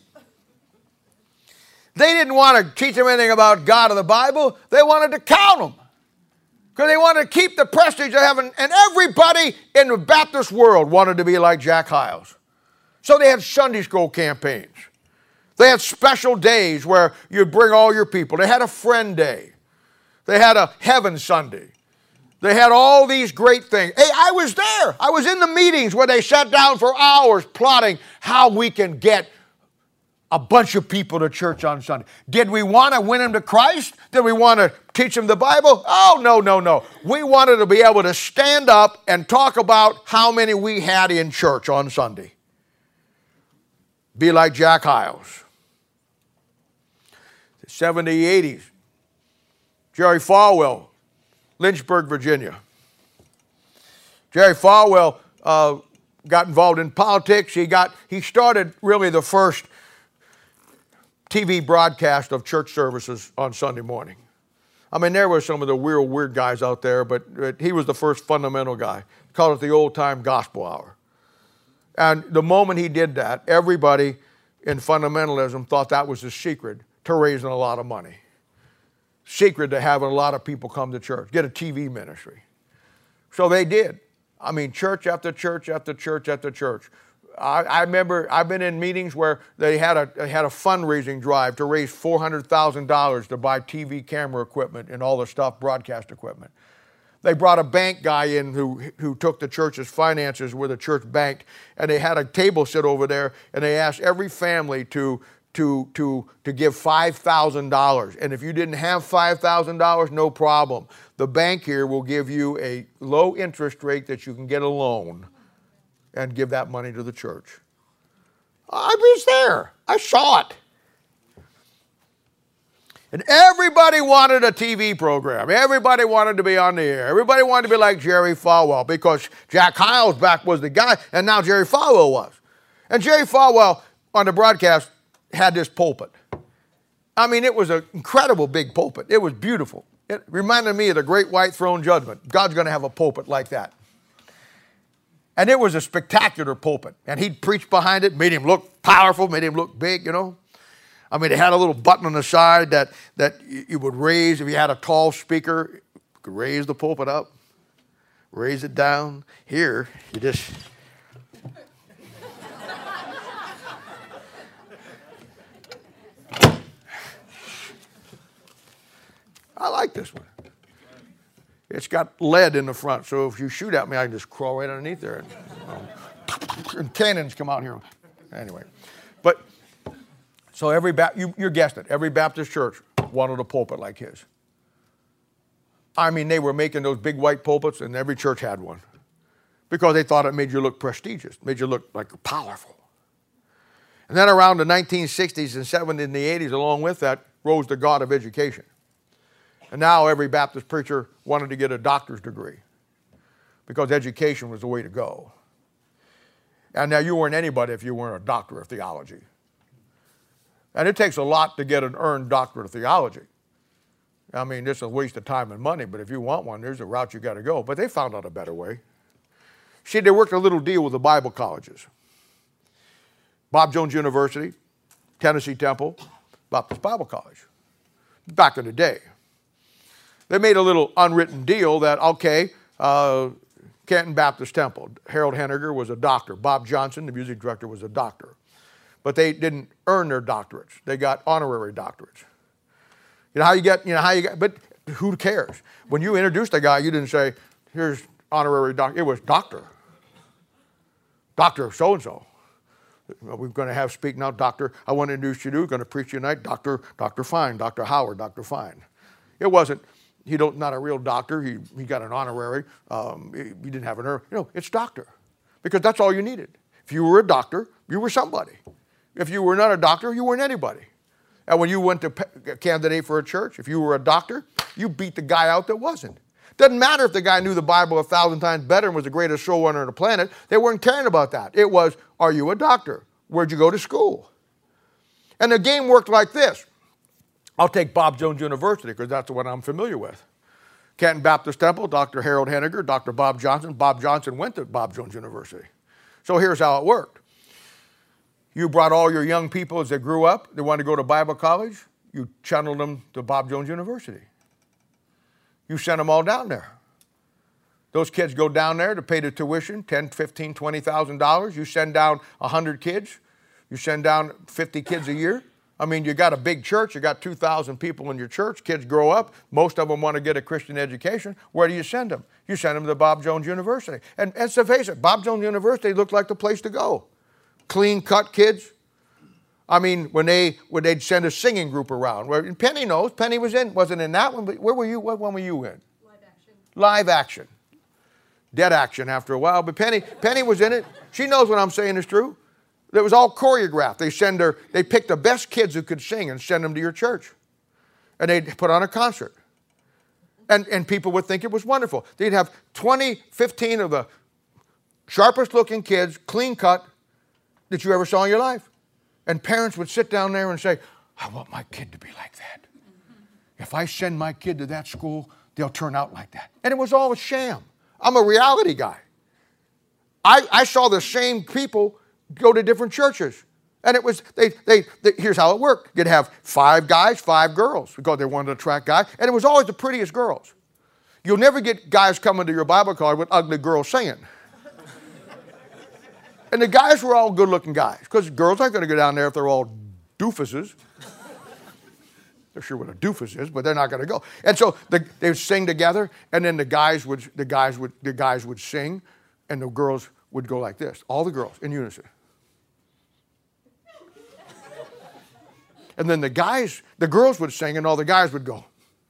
They didn't want to teach them anything about God or the Bible. They wanted to count them. Because they wanted to keep the prestige of heaven. And everybody in the Baptist world wanted to be like Jack Hyles. So they had Sunday school campaigns. They had special days where you'd bring all your people. They had a friend day. They had a heaven Sunday. They had all these great things. Hey, I was there. I was in the meetings where they sat down for hours plotting how we can get a bunch of people to church on Sunday. Did we want to win them to Christ? Did we want to teach them the Bible? Oh, no, no, no. We wanted to be able to stand up and talk about how many we had in church on Sunday. Be like Jack Hyles. seventies, eighties. Jerry Falwell, Lynchburg, Virginia. Jerry Falwell uh, got involved in politics. He got he started really the first T V broadcast of church services on Sunday morning. I mean, there were some of the weird, weird guys out there, but, but he was the first fundamental guy. Called it the old-time gospel hour. And the moment he did that, everybody in fundamentalism thought that was the secret to raising a lot of money. Secret to having a lot of people come to church, get a T V ministry. So they did. I mean, church after church after church after church. I, I remember I've been in meetings where they had a they had a fundraising drive to raise four hundred thousand dollars to buy T V camera equipment and all the stuff, broadcast equipment. They brought a bank guy in who, who took the church's finances where the church banked, and they had a table sit over there, and they asked every family to, to, to, to give five thousand dollars. And if you didn't have five thousand dollars, no problem. The bank here will give you a low interest rate that you can get a loan and give that money to the church. I was there. I saw it. And everybody wanted a T V program. Everybody wanted to be on the air. Everybody wanted to be like Jerry Falwell because Jack Hyles back was the guy, and now Jerry Falwell was. And Jerry Falwell on the broadcast had this pulpit. I mean, it was an incredible big pulpit. It was beautiful. It reminded me of the great white throne judgment. God's going to have a pulpit like that. And it was a spectacular pulpit. And he'd preach behind it, made him look powerful, made him look big, you know. I mean, it had a little button on the side that, that you would raise. If you had a tall speaker, you could raise the pulpit up, raise it down. Here, you just... I like this one. It's got lead in the front, so if you shoot at me, I can just crawl right underneath there. And, um, and cannons come out here. Anyway, but so every ba- you, you guessed it, every Baptist church wanted a pulpit like his. I mean, they were making those big white pulpits, and every church had one because they thought it made you look prestigious, made you look like powerful. And then around the nineteen sixties and seventies and the eighties, along with that, rose the God of education. And now every Baptist preacher wanted to get a doctor's degree because education was the way to go. And now you weren't anybody if you weren't a doctor of theology. And it takes a lot to get an earned doctorate of theology. I mean, this is a waste of time and money, but if you want one, there's a route you got to go. But they found out a better way. See, they worked a little deal with the Bible colleges. Bob Jones University, Tennessee Temple, Baptist Bible College, back in the day. They made a little unwritten deal that, okay, uh, Canton Baptist Temple, Harold Henniger was a doctor. Bob Johnson, the music director, was a doctor. But they didn't earn their doctorates. They got honorary doctorates. You know how you get, you know how you get, but who cares? When you introduced a guy, you didn't say, here's honorary doctor. It was doctor. Doctor so-and-so. We're going to have speak now, doctor. I want to introduce you to, going to preach tonight, Doctor Doctor Fine, Doctor Howard, Doctor Fine. It wasn't, he don't, not a real doctor. He, he got an honorary. Um, he, he didn't have an honorary. You know, it's doctor. Because that's all you needed. If you were a doctor, you were somebody. If you were not a doctor, you weren't anybody. And when you went to pe- candidate for a church, if you were a doctor, you beat the guy out that wasn't. Doesn't matter if the guy knew the Bible a thousand times better and was the greatest soul winner on the planet. They weren't caring about that. It was, are you a doctor? Where'd you go to school? And the game worked like this. I'll take Bob Jones University because that's the one I'm familiar with. Canton Baptist Temple, Doctor Harold Henniger, Doctor Bob Johnson. Bob Johnson went to Bob Jones University. So here's how it worked. You brought all your young people as they grew up, they wanted to go to Bible college, you channeled them to Bob Jones University. You sent them all down there. Those kids go down there to pay the tuition, ten, fifteen, twenty thousand dollars. You send down a hundred kids. You send down fifty kids a year. I mean, you got a big church. You got two thousand people in your church. Kids grow up. Most of them want to get a Christian education. Where do you send them? You send them to Bob Jones University. And, and so face it, Bob Jones University looked like the place to go. Clean-cut kids. I mean, when, they, when they'd send a singing group around. Where, Penny knows. Penny was in, wasn't in that one, but where were you? What one were you in? Live action. Live action. Dead action after a while. But Penny, Penny was in it. She knows what I'm saying is true. It was all choreographed. They send her, they pick the best kids who could sing and send them to your church. and they'd put on a concert. And, and people would think it was wonderful. They'd have twenty, fifteen of the sharpest looking kids, clean cut, that you ever saw in your life. And parents would sit down there and say, I want my kid to be like that. If I send my kid to that school, they'll turn out like that. And it was all a sham. I'm a reality guy. I, I saw the same people go to different churches. And it was, they, they, they, here's how it worked. You'd have five guys, five girls, because they wanted to attract guys. And it was always the prettiest girls. You'll never get guys coming to your Bible college with ugly girls singing. And the guys were all good-looking guys, because girls aren't going to go down there if they're all doofuses. They're sure what a doofus is, but they're not going to go. And so the, they would sing together, and then the guys would, the guys would, the guys would sing, and the girls would go like this. All the girls in unison. And then the guys, the girls would sing, and all the guys would go.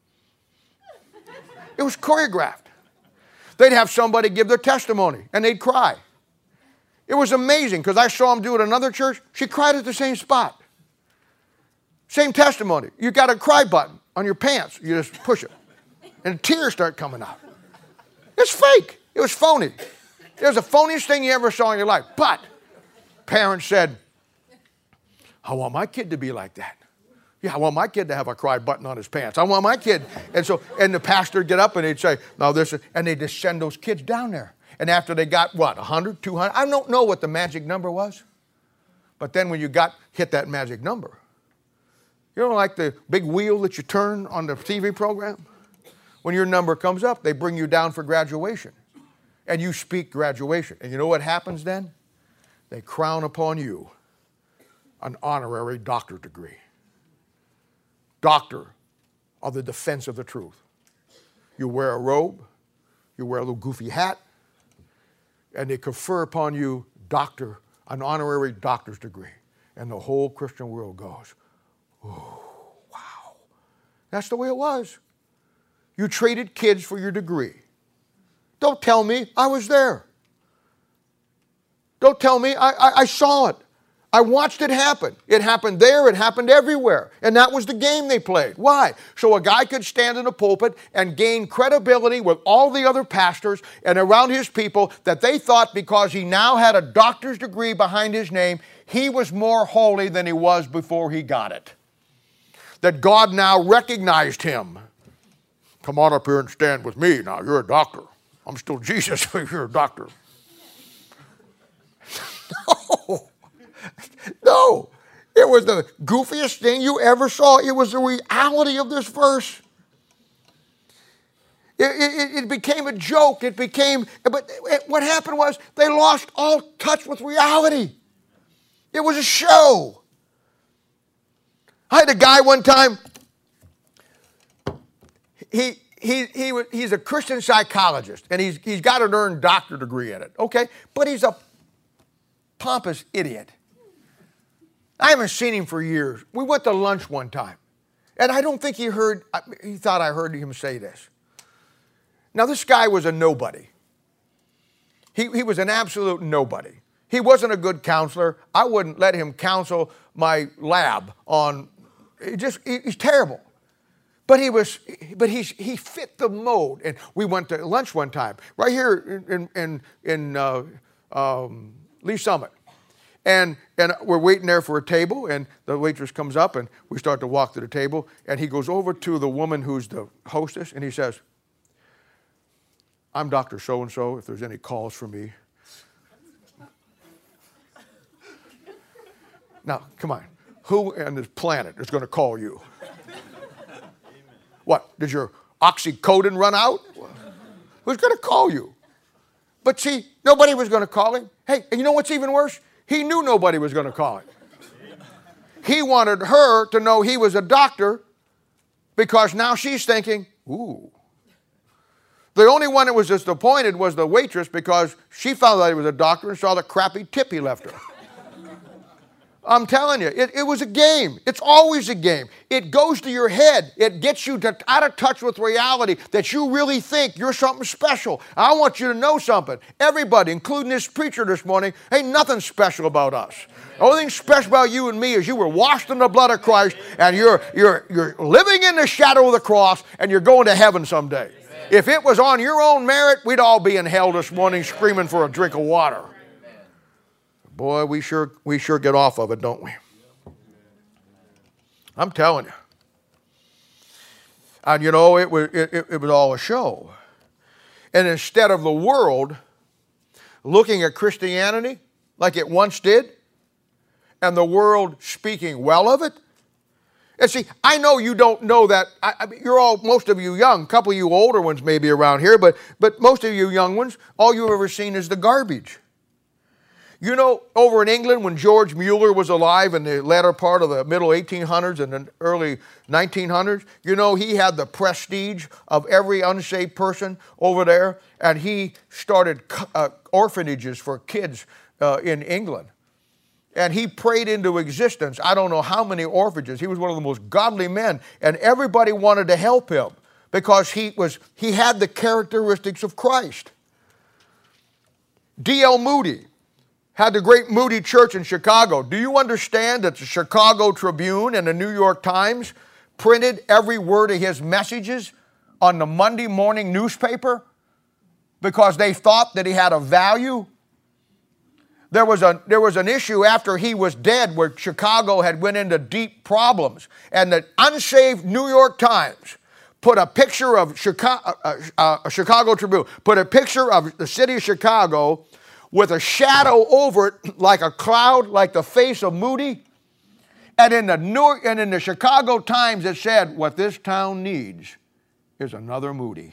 It was choreographed. They'd have somebody give their testimony, and they'd cry. It was amazing, because I saw them do it at another church. She cried at the same spot. Same testimony. You got a cry button on your pants. You just push it, and tears start coming out. It's fake. It was phony. It was the phoniest thing you ever saw in your life. But parents said, I want my kid to be like that. Yeah, I want my kid to have a cry button on his pants. I want my kid. And so, and the pastor would get up and he'd say, no, this is, and they'd just send those kids down there. And after they got, what, one hundred, two hundred? I don't know what the magic number was. But then when you got, hit that magic number, you know, like the big wheel that you turn on the T V program? When your number comes up, they bring you down for graduation. And you speak graduation. And you know what happens then? They crown upon you an honorary doctorate degree. Doctor of the defense of the truth. You wear a robe, you wear a little goofy hat, and they confer upon you doctor, an honorary doctor's degree. And the whole Christian world goes, oh, wow. That's the way it was. You traded kids for your degree. Don't tell me I was there. Don't tell me I, I, I saw it. I watched it happen. It happened there. It happened everywhere. And that was the game they played. Why? So a guy could stand in a pulpit and gain credibility with all the other pastors and around his people that they thought because he now had a doctor's degree behind his name, he was more holy than he was before he got it. That God now recognized him. Come on up here and stand with me. Now, you're a doctor. I'm still Jesus, but you're a doctor. No. No. It was the goofiest thing you ever saw. It was the reality of this verse. It, it, it became a joke. It became, but what happened was they lost all touch with reality. It was a show. I had a guy one time, he, he, he, he's a Christian psychologist, and he's, he's got an earned doctorate degree in it, okay? But he's a pompous idiot. I haven't seen him for years. We went to lunch one time, and I don't think he heard, he thought I heard him say this. Now, this guy was a nobody. He, he was an absolute nobody. He wasn't a good counselor. I wouldn't let him counsel my lab on, he just, he, he's terrible. But he was, but he's, he fit the mold. And we went to lunch one time, right here in, in, in uh, um, Lee Summit. And, and we're waiting there for a table, and the waitress comes up, and we start to walk to the table, and he goes over to the woman who's the hostess, and he says, I'm Doctor So-and-so, if there's any calls for me. Now, come on. Who on this planet is going to call you? What, did your oxycodone run out? Who's going to call you? But see, nobody was going to call him. Hey, and you know what's even worse? He knew nobody was going to call him. He wanted her to know he was a doctor because now she's thinking, ooh. The only one that was disappointed was the waitress because she found out he was a doctor and saw the crappy tip he left her. I'm telling you, it, it was a game. It's always a game. It goes to your head. It gets you to, out of touch with reality that you really think you're something special. I want you to know something. Everybody, including this preacher this morning, ain't nothing special about us. The only thing special about you and me is you were washed in the blood of Christ, and you're, you're, you're living in the shadow of the cross, and you're going to heaven someday. If it was on your own merit, we'd all be in hell this morning screaming for a drink of water. Boy, we sure, we sure get off of it, don't we? I'm telling you. And you know, it was, it, it was all a show. And instead of the world looking at Christianity like it once did, and the world speaking well of it, and see, I know you don't know that. I, I mean, you're all, most of you young, a couple of you older ones maybe around here, but, but most of you young ones, all you've ever seen is the garbage. You know, over in England, when George Mueller was alive in the latter part of the middle eighteen hundreds and the early nineteen hundreds, you know, he had the prestige of every unsaved person over there, and he started uh, orphanages for kids uh, in England. And he prayed into existence, I don't know how many orphanages. He was one of the most godly men, and everybody wanted to help him because he was he had the characteristics of Christ. D L Moody had the great Moody Church in Chicago. Do you understand that the Chicago Tribune and the New York Times printed every word of his messages on the Monday morning newspaper because they thought that he had a value? There was, a, there was an issue after he was dead where Chicago had went into deep problems, and the unsaved New York Times put a picture of Chicago, uh, uh, Chicago Tribune, put a picture of the city of Chicago with a shadow over it like a cloud, like the face of Moody. And in the New, and in the Chicago Times it said, what this town needs is another Moody.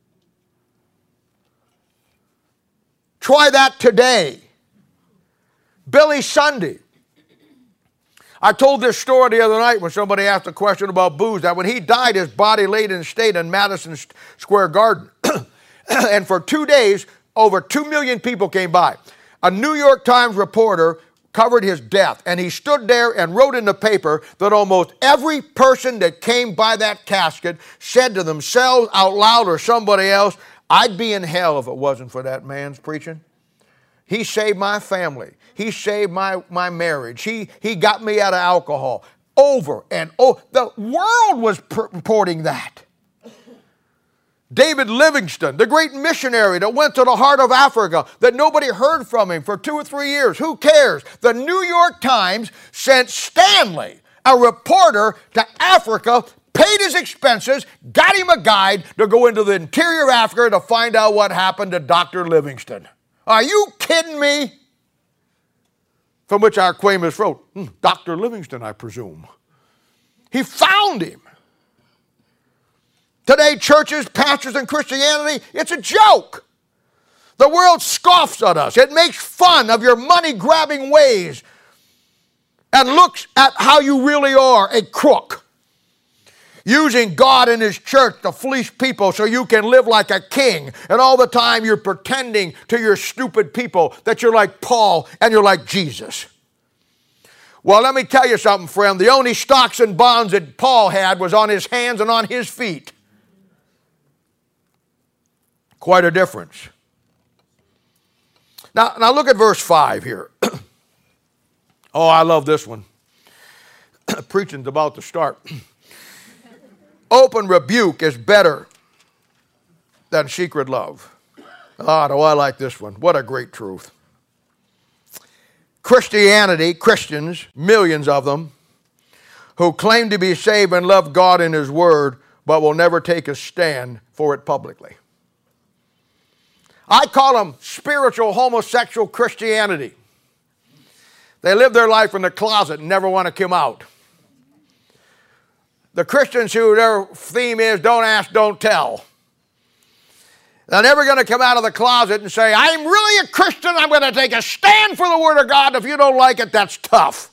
Try that today. Billy Sunday. I told this story the other night when somebody asked a question about booze, that when he died, his body laid in state in Madison Square Garden. And for two days, over two million people came by. A New York Times reporter covered his death, and he stood there and wrote in the paper that almost every person that came by that casket said to themselves out loud or somebody else, I'd be in hell if it wasn't for that man's preaching. He saved my family. He saved my, my marriage. He, he got me out of alcohol. Over and over. The world was reporting that. David Livingstone, the great missionary that went to the heart of Africa, that nobody heard from him for two or three years. Who cares? The New York Times sent Stanley, a reporter, to Africa, paid his expenses, got him a guide to go into the interior of Africa to find out what happened to Doctor Livingstone. Are you kidding me? From which our Quamus wrote, hmm, Doctor Livingstone, I presume. He found him. Today, churches, pastors, and Christianity, it's a joke. The world scoffs at us. It makes fun of your money-grabbing ways and looks at how you really are, a crook. Using God and His church to fleece people so you can live like a king. And all the time you're pretending to your stupid people that you're like Paul and you're like Jesus. Well, let me tell you something, friend. The only stocks and bonds that Paul had was on his hands and on his feet. Quite a difference. Now, now look at verse five here. Oh, I love this one. Preaching's about to start. Open rebuke is better than secret love. Ah, do I like this one. What a great truth. Christianity, Christians, millions of them, who claim to be saved and love God and His Word, but will never take a stand for it publicly. I call them spiritual homosexual Christianity. They live their life in the closet and never want to come out. The Christians who their theme is don't ask, don't tell. They're never going to come out of the closet and say, I'm really a Christian, I'm going to take a stand for the Word of God. If you don't like it, that's tough.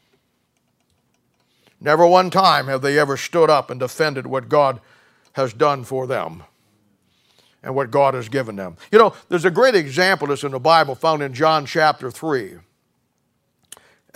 Never one time have they ever stood up and defended what God has done for them and what God has given them. You know, there's a great example of this in the Bible found in John chapter three.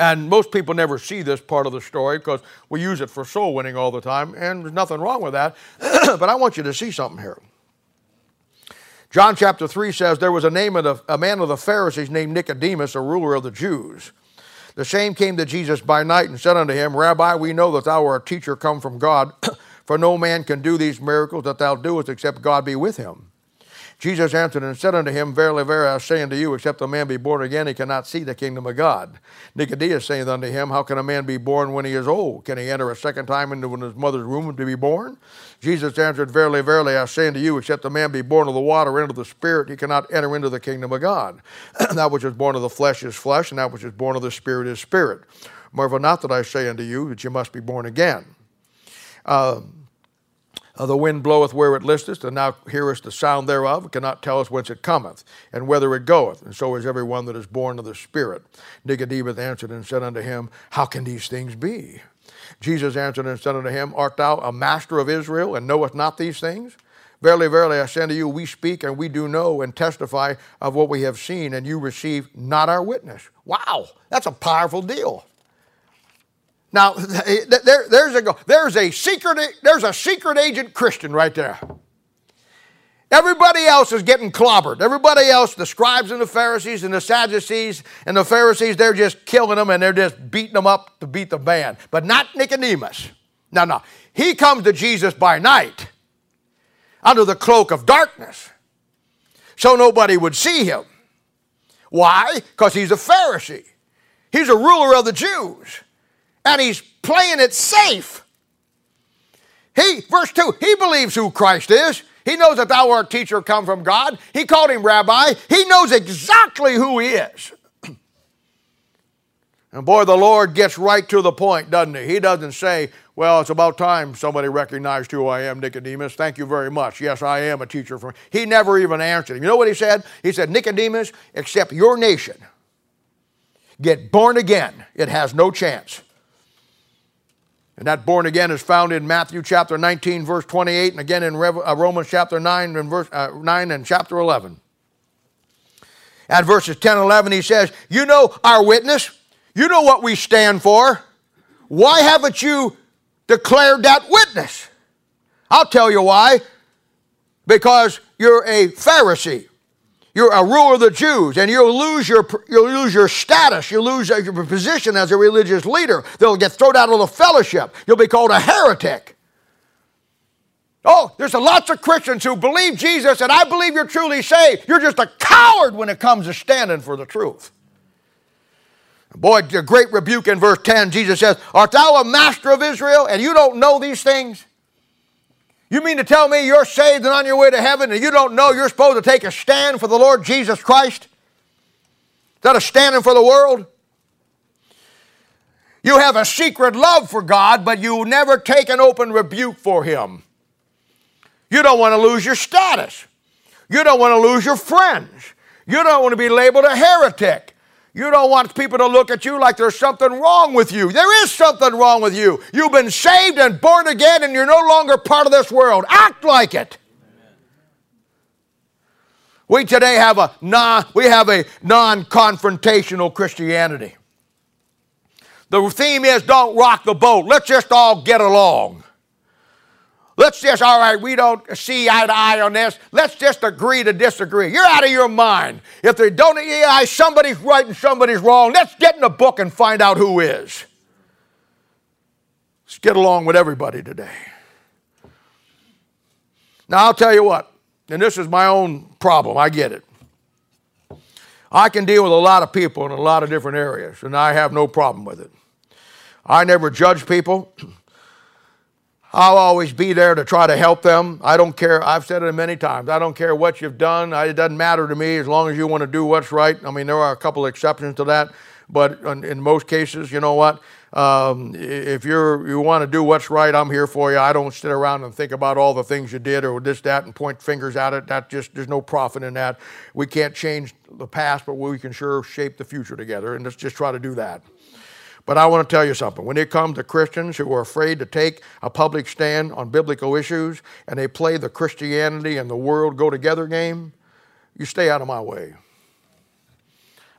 And most people never see this part of the story because we use it for soul winning all the time, and there's nothing wrong with that. But I want you to see something here. John chapter three says, there was a, name of the, a man of the Pharisees named Nicodemus, a ruler of the Jews. The same came to Jesus by night and said unto him, Rabbi, we know that thou art a teacher come from God, for no man can do these miracles that thou doest except God be with him. Jesus answered and said unto him, Verily, verily, I say unto you, except a man be born again, he cannot see the kingdom of God. Nicodemus saith unto him, How can a man be born when he is old? Can he enter a second time into his mother's womb to be born? Jesus answered, Verily, verily, I say unto you, except a man be born of the water and of the Spirit, he cannot enter into the kingdom of God. That which is born of the flesh is flesh, and that which is born of the Spirit is spirit. Marvel not that I say unto you that you must be born again. Uh, Uh, the wind bloweth where it listeth, and thou hearest the sound thereof, and cannot tell us whence it cometh, and whither it goeth. And so is every one that is born of the Spirit. Nicodemus answered and said unto him, How can these things be? Jesus answered and said unto him, Art thou a master of Israel, and knowest not these things? Verily, verily, I say unto you, we speak and we do know and testify of what we have seen, and you receive not our witness. Wow, that's a powerful deal. Now, there, there's, a, there's, a secret, there's a secret agent Christian right there. Everybody else is getting clobbered. Everybody else, the scribes and the Pharisees and the Sadducees and the Pharisees, they're just killing them and they're just beating them up to beat the band. But not Nicodemus. No, no. He comes to Jesus by night under the cloak of darkness so nobody would see him. Why? Because he's a Pharisee. He's a ruler of the Jews. And he's playing it safe. He, verse two, he believes who Christ is. He knows that thou art a teacher come from God. He called him rabbi. He knows exactly who he is. And boy, the Lord gets right to the point, doesn't he? He doesn't say, well, it's about time somebody recognized who I am, Nicodemus. Thank you very much. Yes, I am a teacher from... He never even answered him. You know what he said? He said, Nicodemus, except your nation get born again, it has no chance. And that born again is found in Matthew chapter nineteen, verse twenty-eight, and again in Romans chapter nine and verse uh, nine and chapter eleven. At verses ten and eleven, he says, you know our witness. You know what we stand for. Why haven't you declared that witness? I'll tell you why. Because you're a Pharisee. You're a ruler of the Jews, and you'll lose your, you'll lose your status. You'll lose your position as a religious leader. They'll get thrown out of the fellowship. You'll be called a heretic. Oh, there's a lots of Christians who believe Jesus, and I believe you're truly saved. You're just a coward when it comes to standing for the truth. Boy, a great rebuke in verse ten. Jesus says, art thou a master of Israel, and you don't know these things? You mean to tell me you're saved and on your way to heaven and you don't know you're supposed to take a stand for the Lord Jesus Christ? Is that a standing for the world? You have a secret love for God, but you never take an open rebuke for Him. You don't want to lose your status. You don't want to lose your friends. You don't want to be labeled a heretic. You don't want people to look at you like there's something wrong with you. There is something wrong with you. You've been saved and born again, and you're no longer part of this world. Act like it. Amen. We today have a non, we have a non-confrontational Christianity. The theme is don't rock the boat. Let's just all get along. Let's just, all right, we don't see eye to eye on this. Let's just agree to disagree. You're out of your mind. If they don't, yeah, somebody's right and somebody's wrong. Let's get in the book and find out who is. Let's get along with everybody today. Now, I'll tell you what, and this is my own problem. I get it. I can deal with a lot of people in a lot of different areas, and I have no problem with it. I never judge people. I'll always be there to try to help them. I don't care. I've said it many times. I don't care what you've done. I, it doesn't matter to me as long as you want to do what's right. I mean, there are a couple of exceptions to that. But in, in most cases, you know what? Um, if you're, you want to do what's right, I'm here for you. I don't sit around and think about all the things you did or this, that, and point fingers at it. That just, there's no profit in that. We can't change the past, but we can sure shape the future together. And let's just try to do that. But I want to tell you something. When it comes to Christians who are afraid to take a public stand on biblical issues and they play the Christianity and the world go together game, you stay out of my way.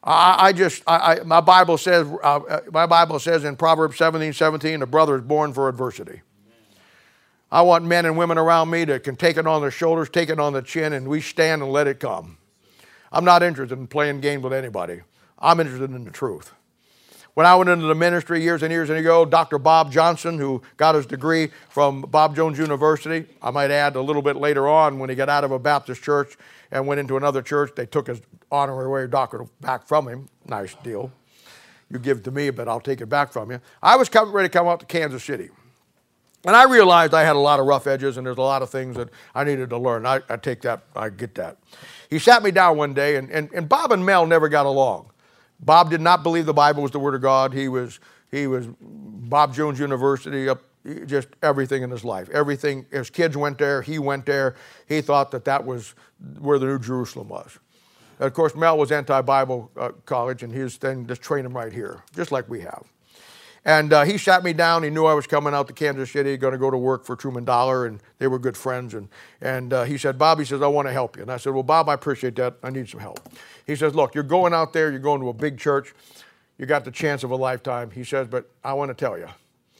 I, I just, I, I, my Bible says, uh, my Bible says in Proverbs seventeen seventeen, the brother is born for adversity. I want men and women around me that can take it on their shoulders, take it on the chin, and we stand and let it come. I'm not interested in playing games with anybody. I'm interested in the truth. When I went into the ministry years and years ago, Doctor Bob Johnson, who got his degree from Bob Jones University, I might add a little bit later on when he got out of a Baptist church and went into another church, they took his honorary doctorate back from him. Nice deal. You give it to me, but I'll take it back from you. I was coming, ready to come out to Kansas City. And I realized I had a lot of rough edges and there's a lot of things that I needed to learn. I, I take that, I get that. He sat me down one day, and, and, and Bob and Mel never got along. Bob did not believe the Bible was the Word of God. He was, he was Bob Jones University, up, just everything in his life. Everything, his kids went there, he went there. He thought that that was where the New Jerusalem was. And of course, Mel was anti-Bible uh, college, and his thing, just train him right here, just like we have. And uh, he sat me down. He knew I was coming out to Kansas City, going to go to work for Truman Dollar, and they were good friends. And, and uh, he said, Bob, he says, I want to help you. And I said, well, Bob, I appreciate that. I need some help. He says, look, you're going out there. You're going to a big church. You got the chance of a lifetime. He says, but I want to tell you,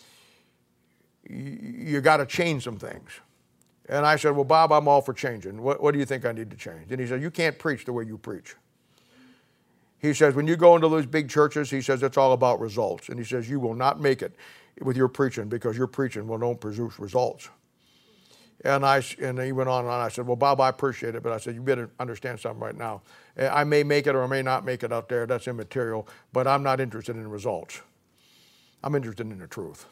you, you got to change some things. And I said, well, Bob, I'm all for changing. What, what do you think I need to change? And he said, you can't preach the way you preach. He says, when you go into those big churches, he says, it's all about results. And he says, you will not make it with your preaching because your preaching will not produce results. And I, and he went on and on. I said, well, Bob, I appreciate it, but I said, you better understand something right now. I may make it or I may not make it out there. That's immaterial, but I'm not interested in results. I'm interested in the truth.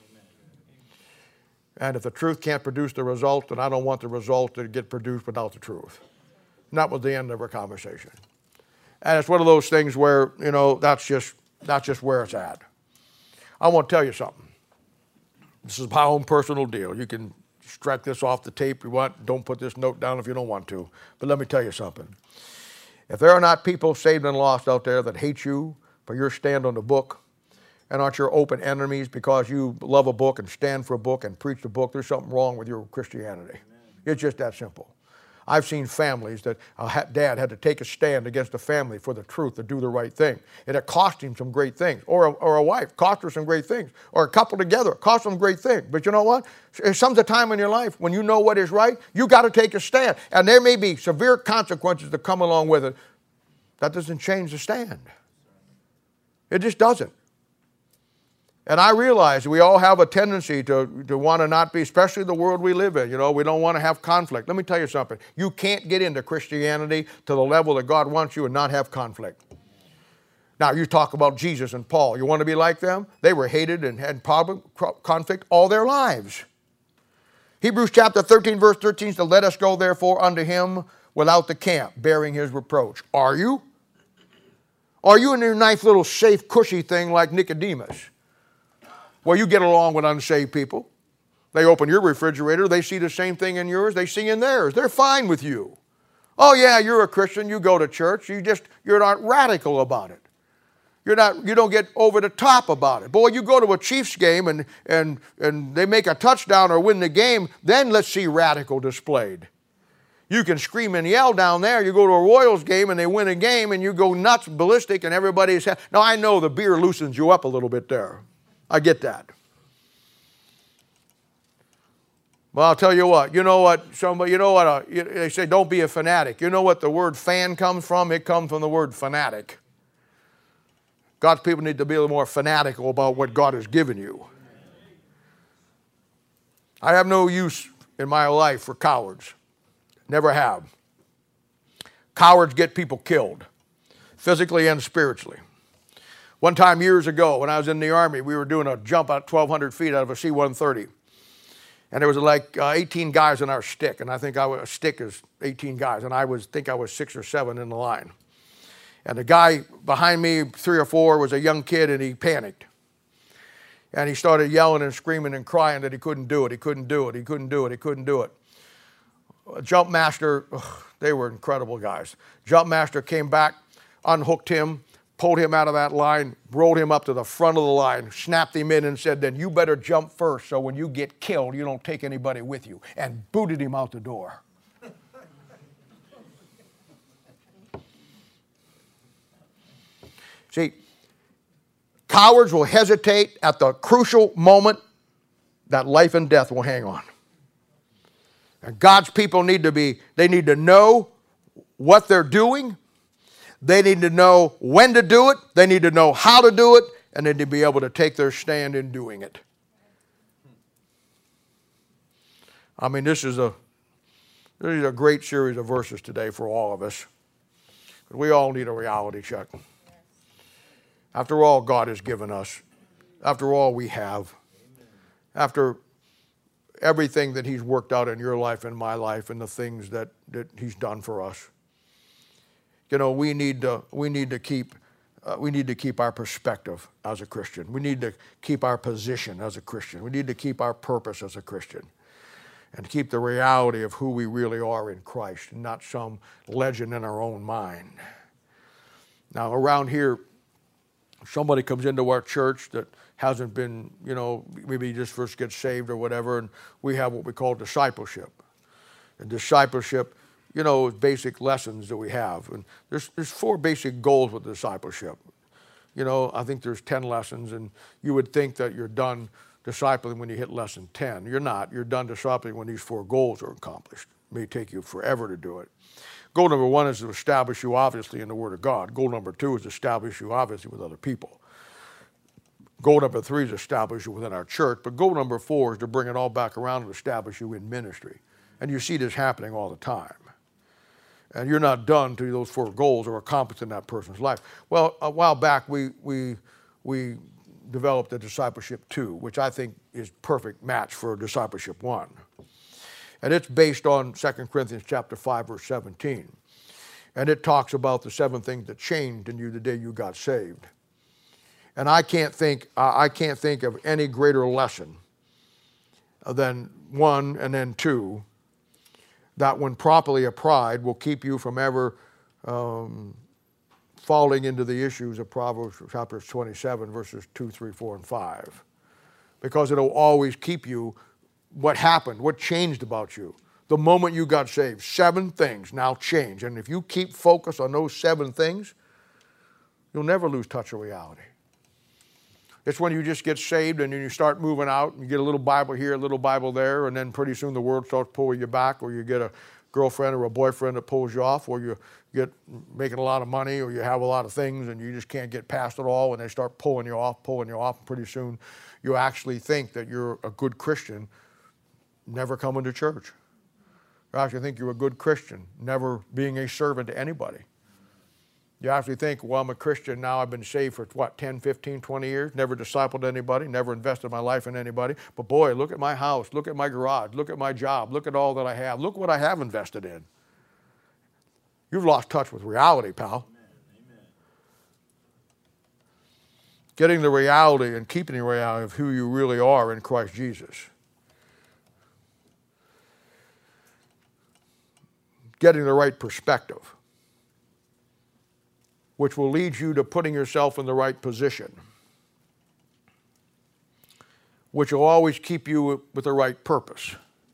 And if the truth can't produce the result, then I don't want the result to get produced without the truth. And that was the end of our conversation. And it's one of those things where, you know, that's just, that's just where it's at. I want to tell you something. This is my own personal deal. You can strike this off the tape if you want. Don't put this note down if you don't want to. But let me tell you something. If there are not people saved and lost out there that hate you for your stand on the book and aren't your open enemies because you love a book and stand for a book and preach the book, there's something wrong with your Christianity. Amen. It's just that simple. I've seen families that a dad had to take a stand against a family for the truth to do the right thing. And it cost him some great things. Or a, or a wife cost her some great things. Or a couple together cost them great things. But you know what? There comes a time in your life when you know what is right, you got to take a stand. And there may be severe consequences that come along with it. That doesn't change the stand. It just doesn't. And I realize we all have a tendency to, to want to not be, especially the world we live in. You know, we don't want to have conflict. Let me tell you something. You can't get into Christianity to the level that God wants you and not have conflict. Now, you talk about Jesus and Paul. You want to be like them? They were hated and had problem, conflict all their lives. Hebrews chapter thirteen, verse thirteen says, let us go therefore unto him without the camp, bearing his reproach. Are you? Are you in your nice little safe, cushy thing like Nicodemus? Well, you get along with unsaved people. They open your refrigerator. They see the same thing in yours. They see in theirs. They're fine with you. Oh, yeah, you're a Christian. You go to church. You just, you're not radical about it. You're not, you don't get over the top about it. Boy, you go to a Chiefs game and, and, and they make a touchdown or win the game, then let's see radical displayed. You can scream and yell down there. You go to a Royals game and they win a game and you go nuts, ballistic, and everybody's... Ha- now, I know the beer loosens you up a little bit there. I get that. Well, I'll tell you what. You know what? Somebody, you know what? Uh, they say don't be a fanatic. You know what the word fan comes from? It comes from the word fanatic. God's people need to be a little more fanatical about what God has given you. I have no use in my life for cowards. Never have. Cowards get people killed, physically and spiritually. One time years ago when I was in the Army, we were doing a jump out twelve hundred feet out of a C one thirty. And there was like uh, eighteen guys in our stick. And I think I was, a stick is eighteen guys. And I was think I was six or seven in the line. And the guy behind me, three or four, was a young kid and he panicked. And he started yelling and screaming and crying that he couldn't do it. He couldn't do it. He couldn't do it. He couldn't do it. A jump master, ugh, they were incredible guys. Jump master came back, unhooked him, pulled him out of that line, rolled him up to the front of the line, snapped him in and said, then you better jump first so when you get killed, you don't take anybody with you, and booted him out the door. See, cowards will hesitate at the crucial moment that life and death will hang on. And God's people need to be, they need to know what they're doing. They need to know when to do it. They need to know how to do it. And they need to be able to take their stand in doing it. I mean, this is a, this is a great series of verses today for all of us. We all need a reality check. After all God has given us, after all we have, after everything that he's worked out in your life and my life and the things that, that he's done for us, you know, we need to, we need to keep, uh, we need to keep our perspective as a Christian. We need to keep our position as a Christian. We need to keep our purpose as a Christian. And keep the reality of who we really are in Christ, and not some legend in our own mind. Now, around here, somebody comes into our church that hasn't been, you know, maybe just first gets saved or whatever, and we have what we call discipleship. And discipleship, you know, is basic lessons that we have. And there's, there's four basic goals with discipleship. You know, I think there's ten lessons, and you would think that you're done discipling when you hit lesson ten. You're not. You're done discipling when these four goals are accomplished. It may take you forever to do it. Goal number one is to establish you obviously in the Word of God. Goal number two is to establish you obviously with other people. Goal number three is to establish you within our church. But goal number four is to bring it all back around and establish you in ministry. And you see this happening all the time. And you're not done till those four goals are accomplished in that person's life. Well, a while back we we we developed a discipleship two, which I think is perfect match for discipleship one. And it's based on Second Corinthians chapter five, verse seventeen. And it talks about the seven things that changed in you the day you got saved. And I can't think, I can't think of any greater lesson than one and then two, that when properly applied will keep you from ever um, falling into the issues of Proverbs chapter twenty-seven, verses two, three, four, and five. Because it'll always keep you, what happened, what changed about you. The moment you got saved, seven things now change. And if you keep focused on those seven things, you'll never lose touch of reality. It's when you just get saved and then you start moving out and you get a little Bible here, a little Bible there, and then pretty soon the world starts pulling you back, or you get a girlfriend or a boyfriend that pulls you off, or you get making a lot of money, or you have a lot of things and you just can't get past it all, and they start pulling you off, pulling you off, and pretty soon you actually think that you're a good Christian, never coming to church. You actually think you're a good Christian, never being a servant to anybody. You actually think, well, I'm a Christian now, I've been saved for what, ten, fifteen, twenty years, never discipled anybody, never invested my life in anybody. But boy, look at my house, look at my garage, look at my job, look at all that I have, look what I have invested in. You've lost touch with reality, pal. Amen. Amen. Getting the reality and keeping the reality of who you really are in Christ Jesus. Getting the right perspective, which will lead you to putting yourself in the right position, which will always keep you with the right purpose.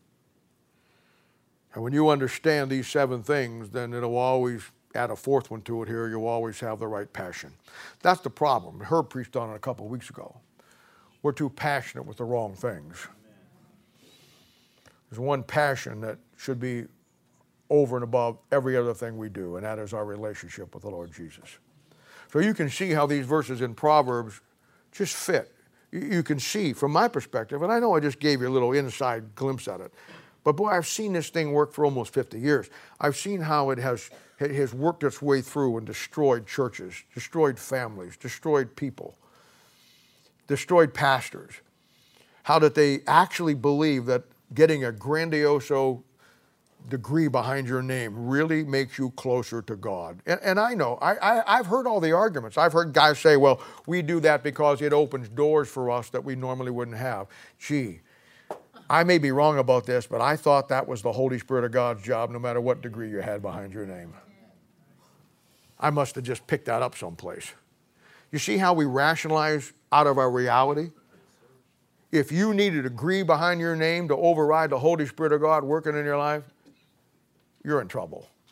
And when you understand these seven things, then it'll always add a fourth one to it here. You'll always have the right passion. That's the problem. Herb preached on it a couple of weeks ago. We're too passionate with the wrong things. There's one passion that should be over and above every other thing we do, and that is our relationship with the Lord Jesus. So you can see how these verses in Proverbs just fit. You can see from my perspective, and I know I just gave you a little inside glimpse at it, but boy, I've seen this thing work for almost fifty years. I've seen how it has, it has worked its way through and destroyed churches, destroyed families, destroyed people, destroyed pastors. How that they actually believe that getting a grandioso degree behind your name really makes you closer to God. And, and I know, I, I, I've heard all the arguments. I've heard guys say, well, we do that because it opens doors for us that we normally wouldn't have. Gee, I may be wrong about this, but I thought that was the Holy Spirit of God's job, no matter what degree you had behind your name. I must have just picked that up someplace. You see how we rationalize out of our reality? If you need a degree behind your name to override the Holy Spirit of God working in your life, you're in trouble.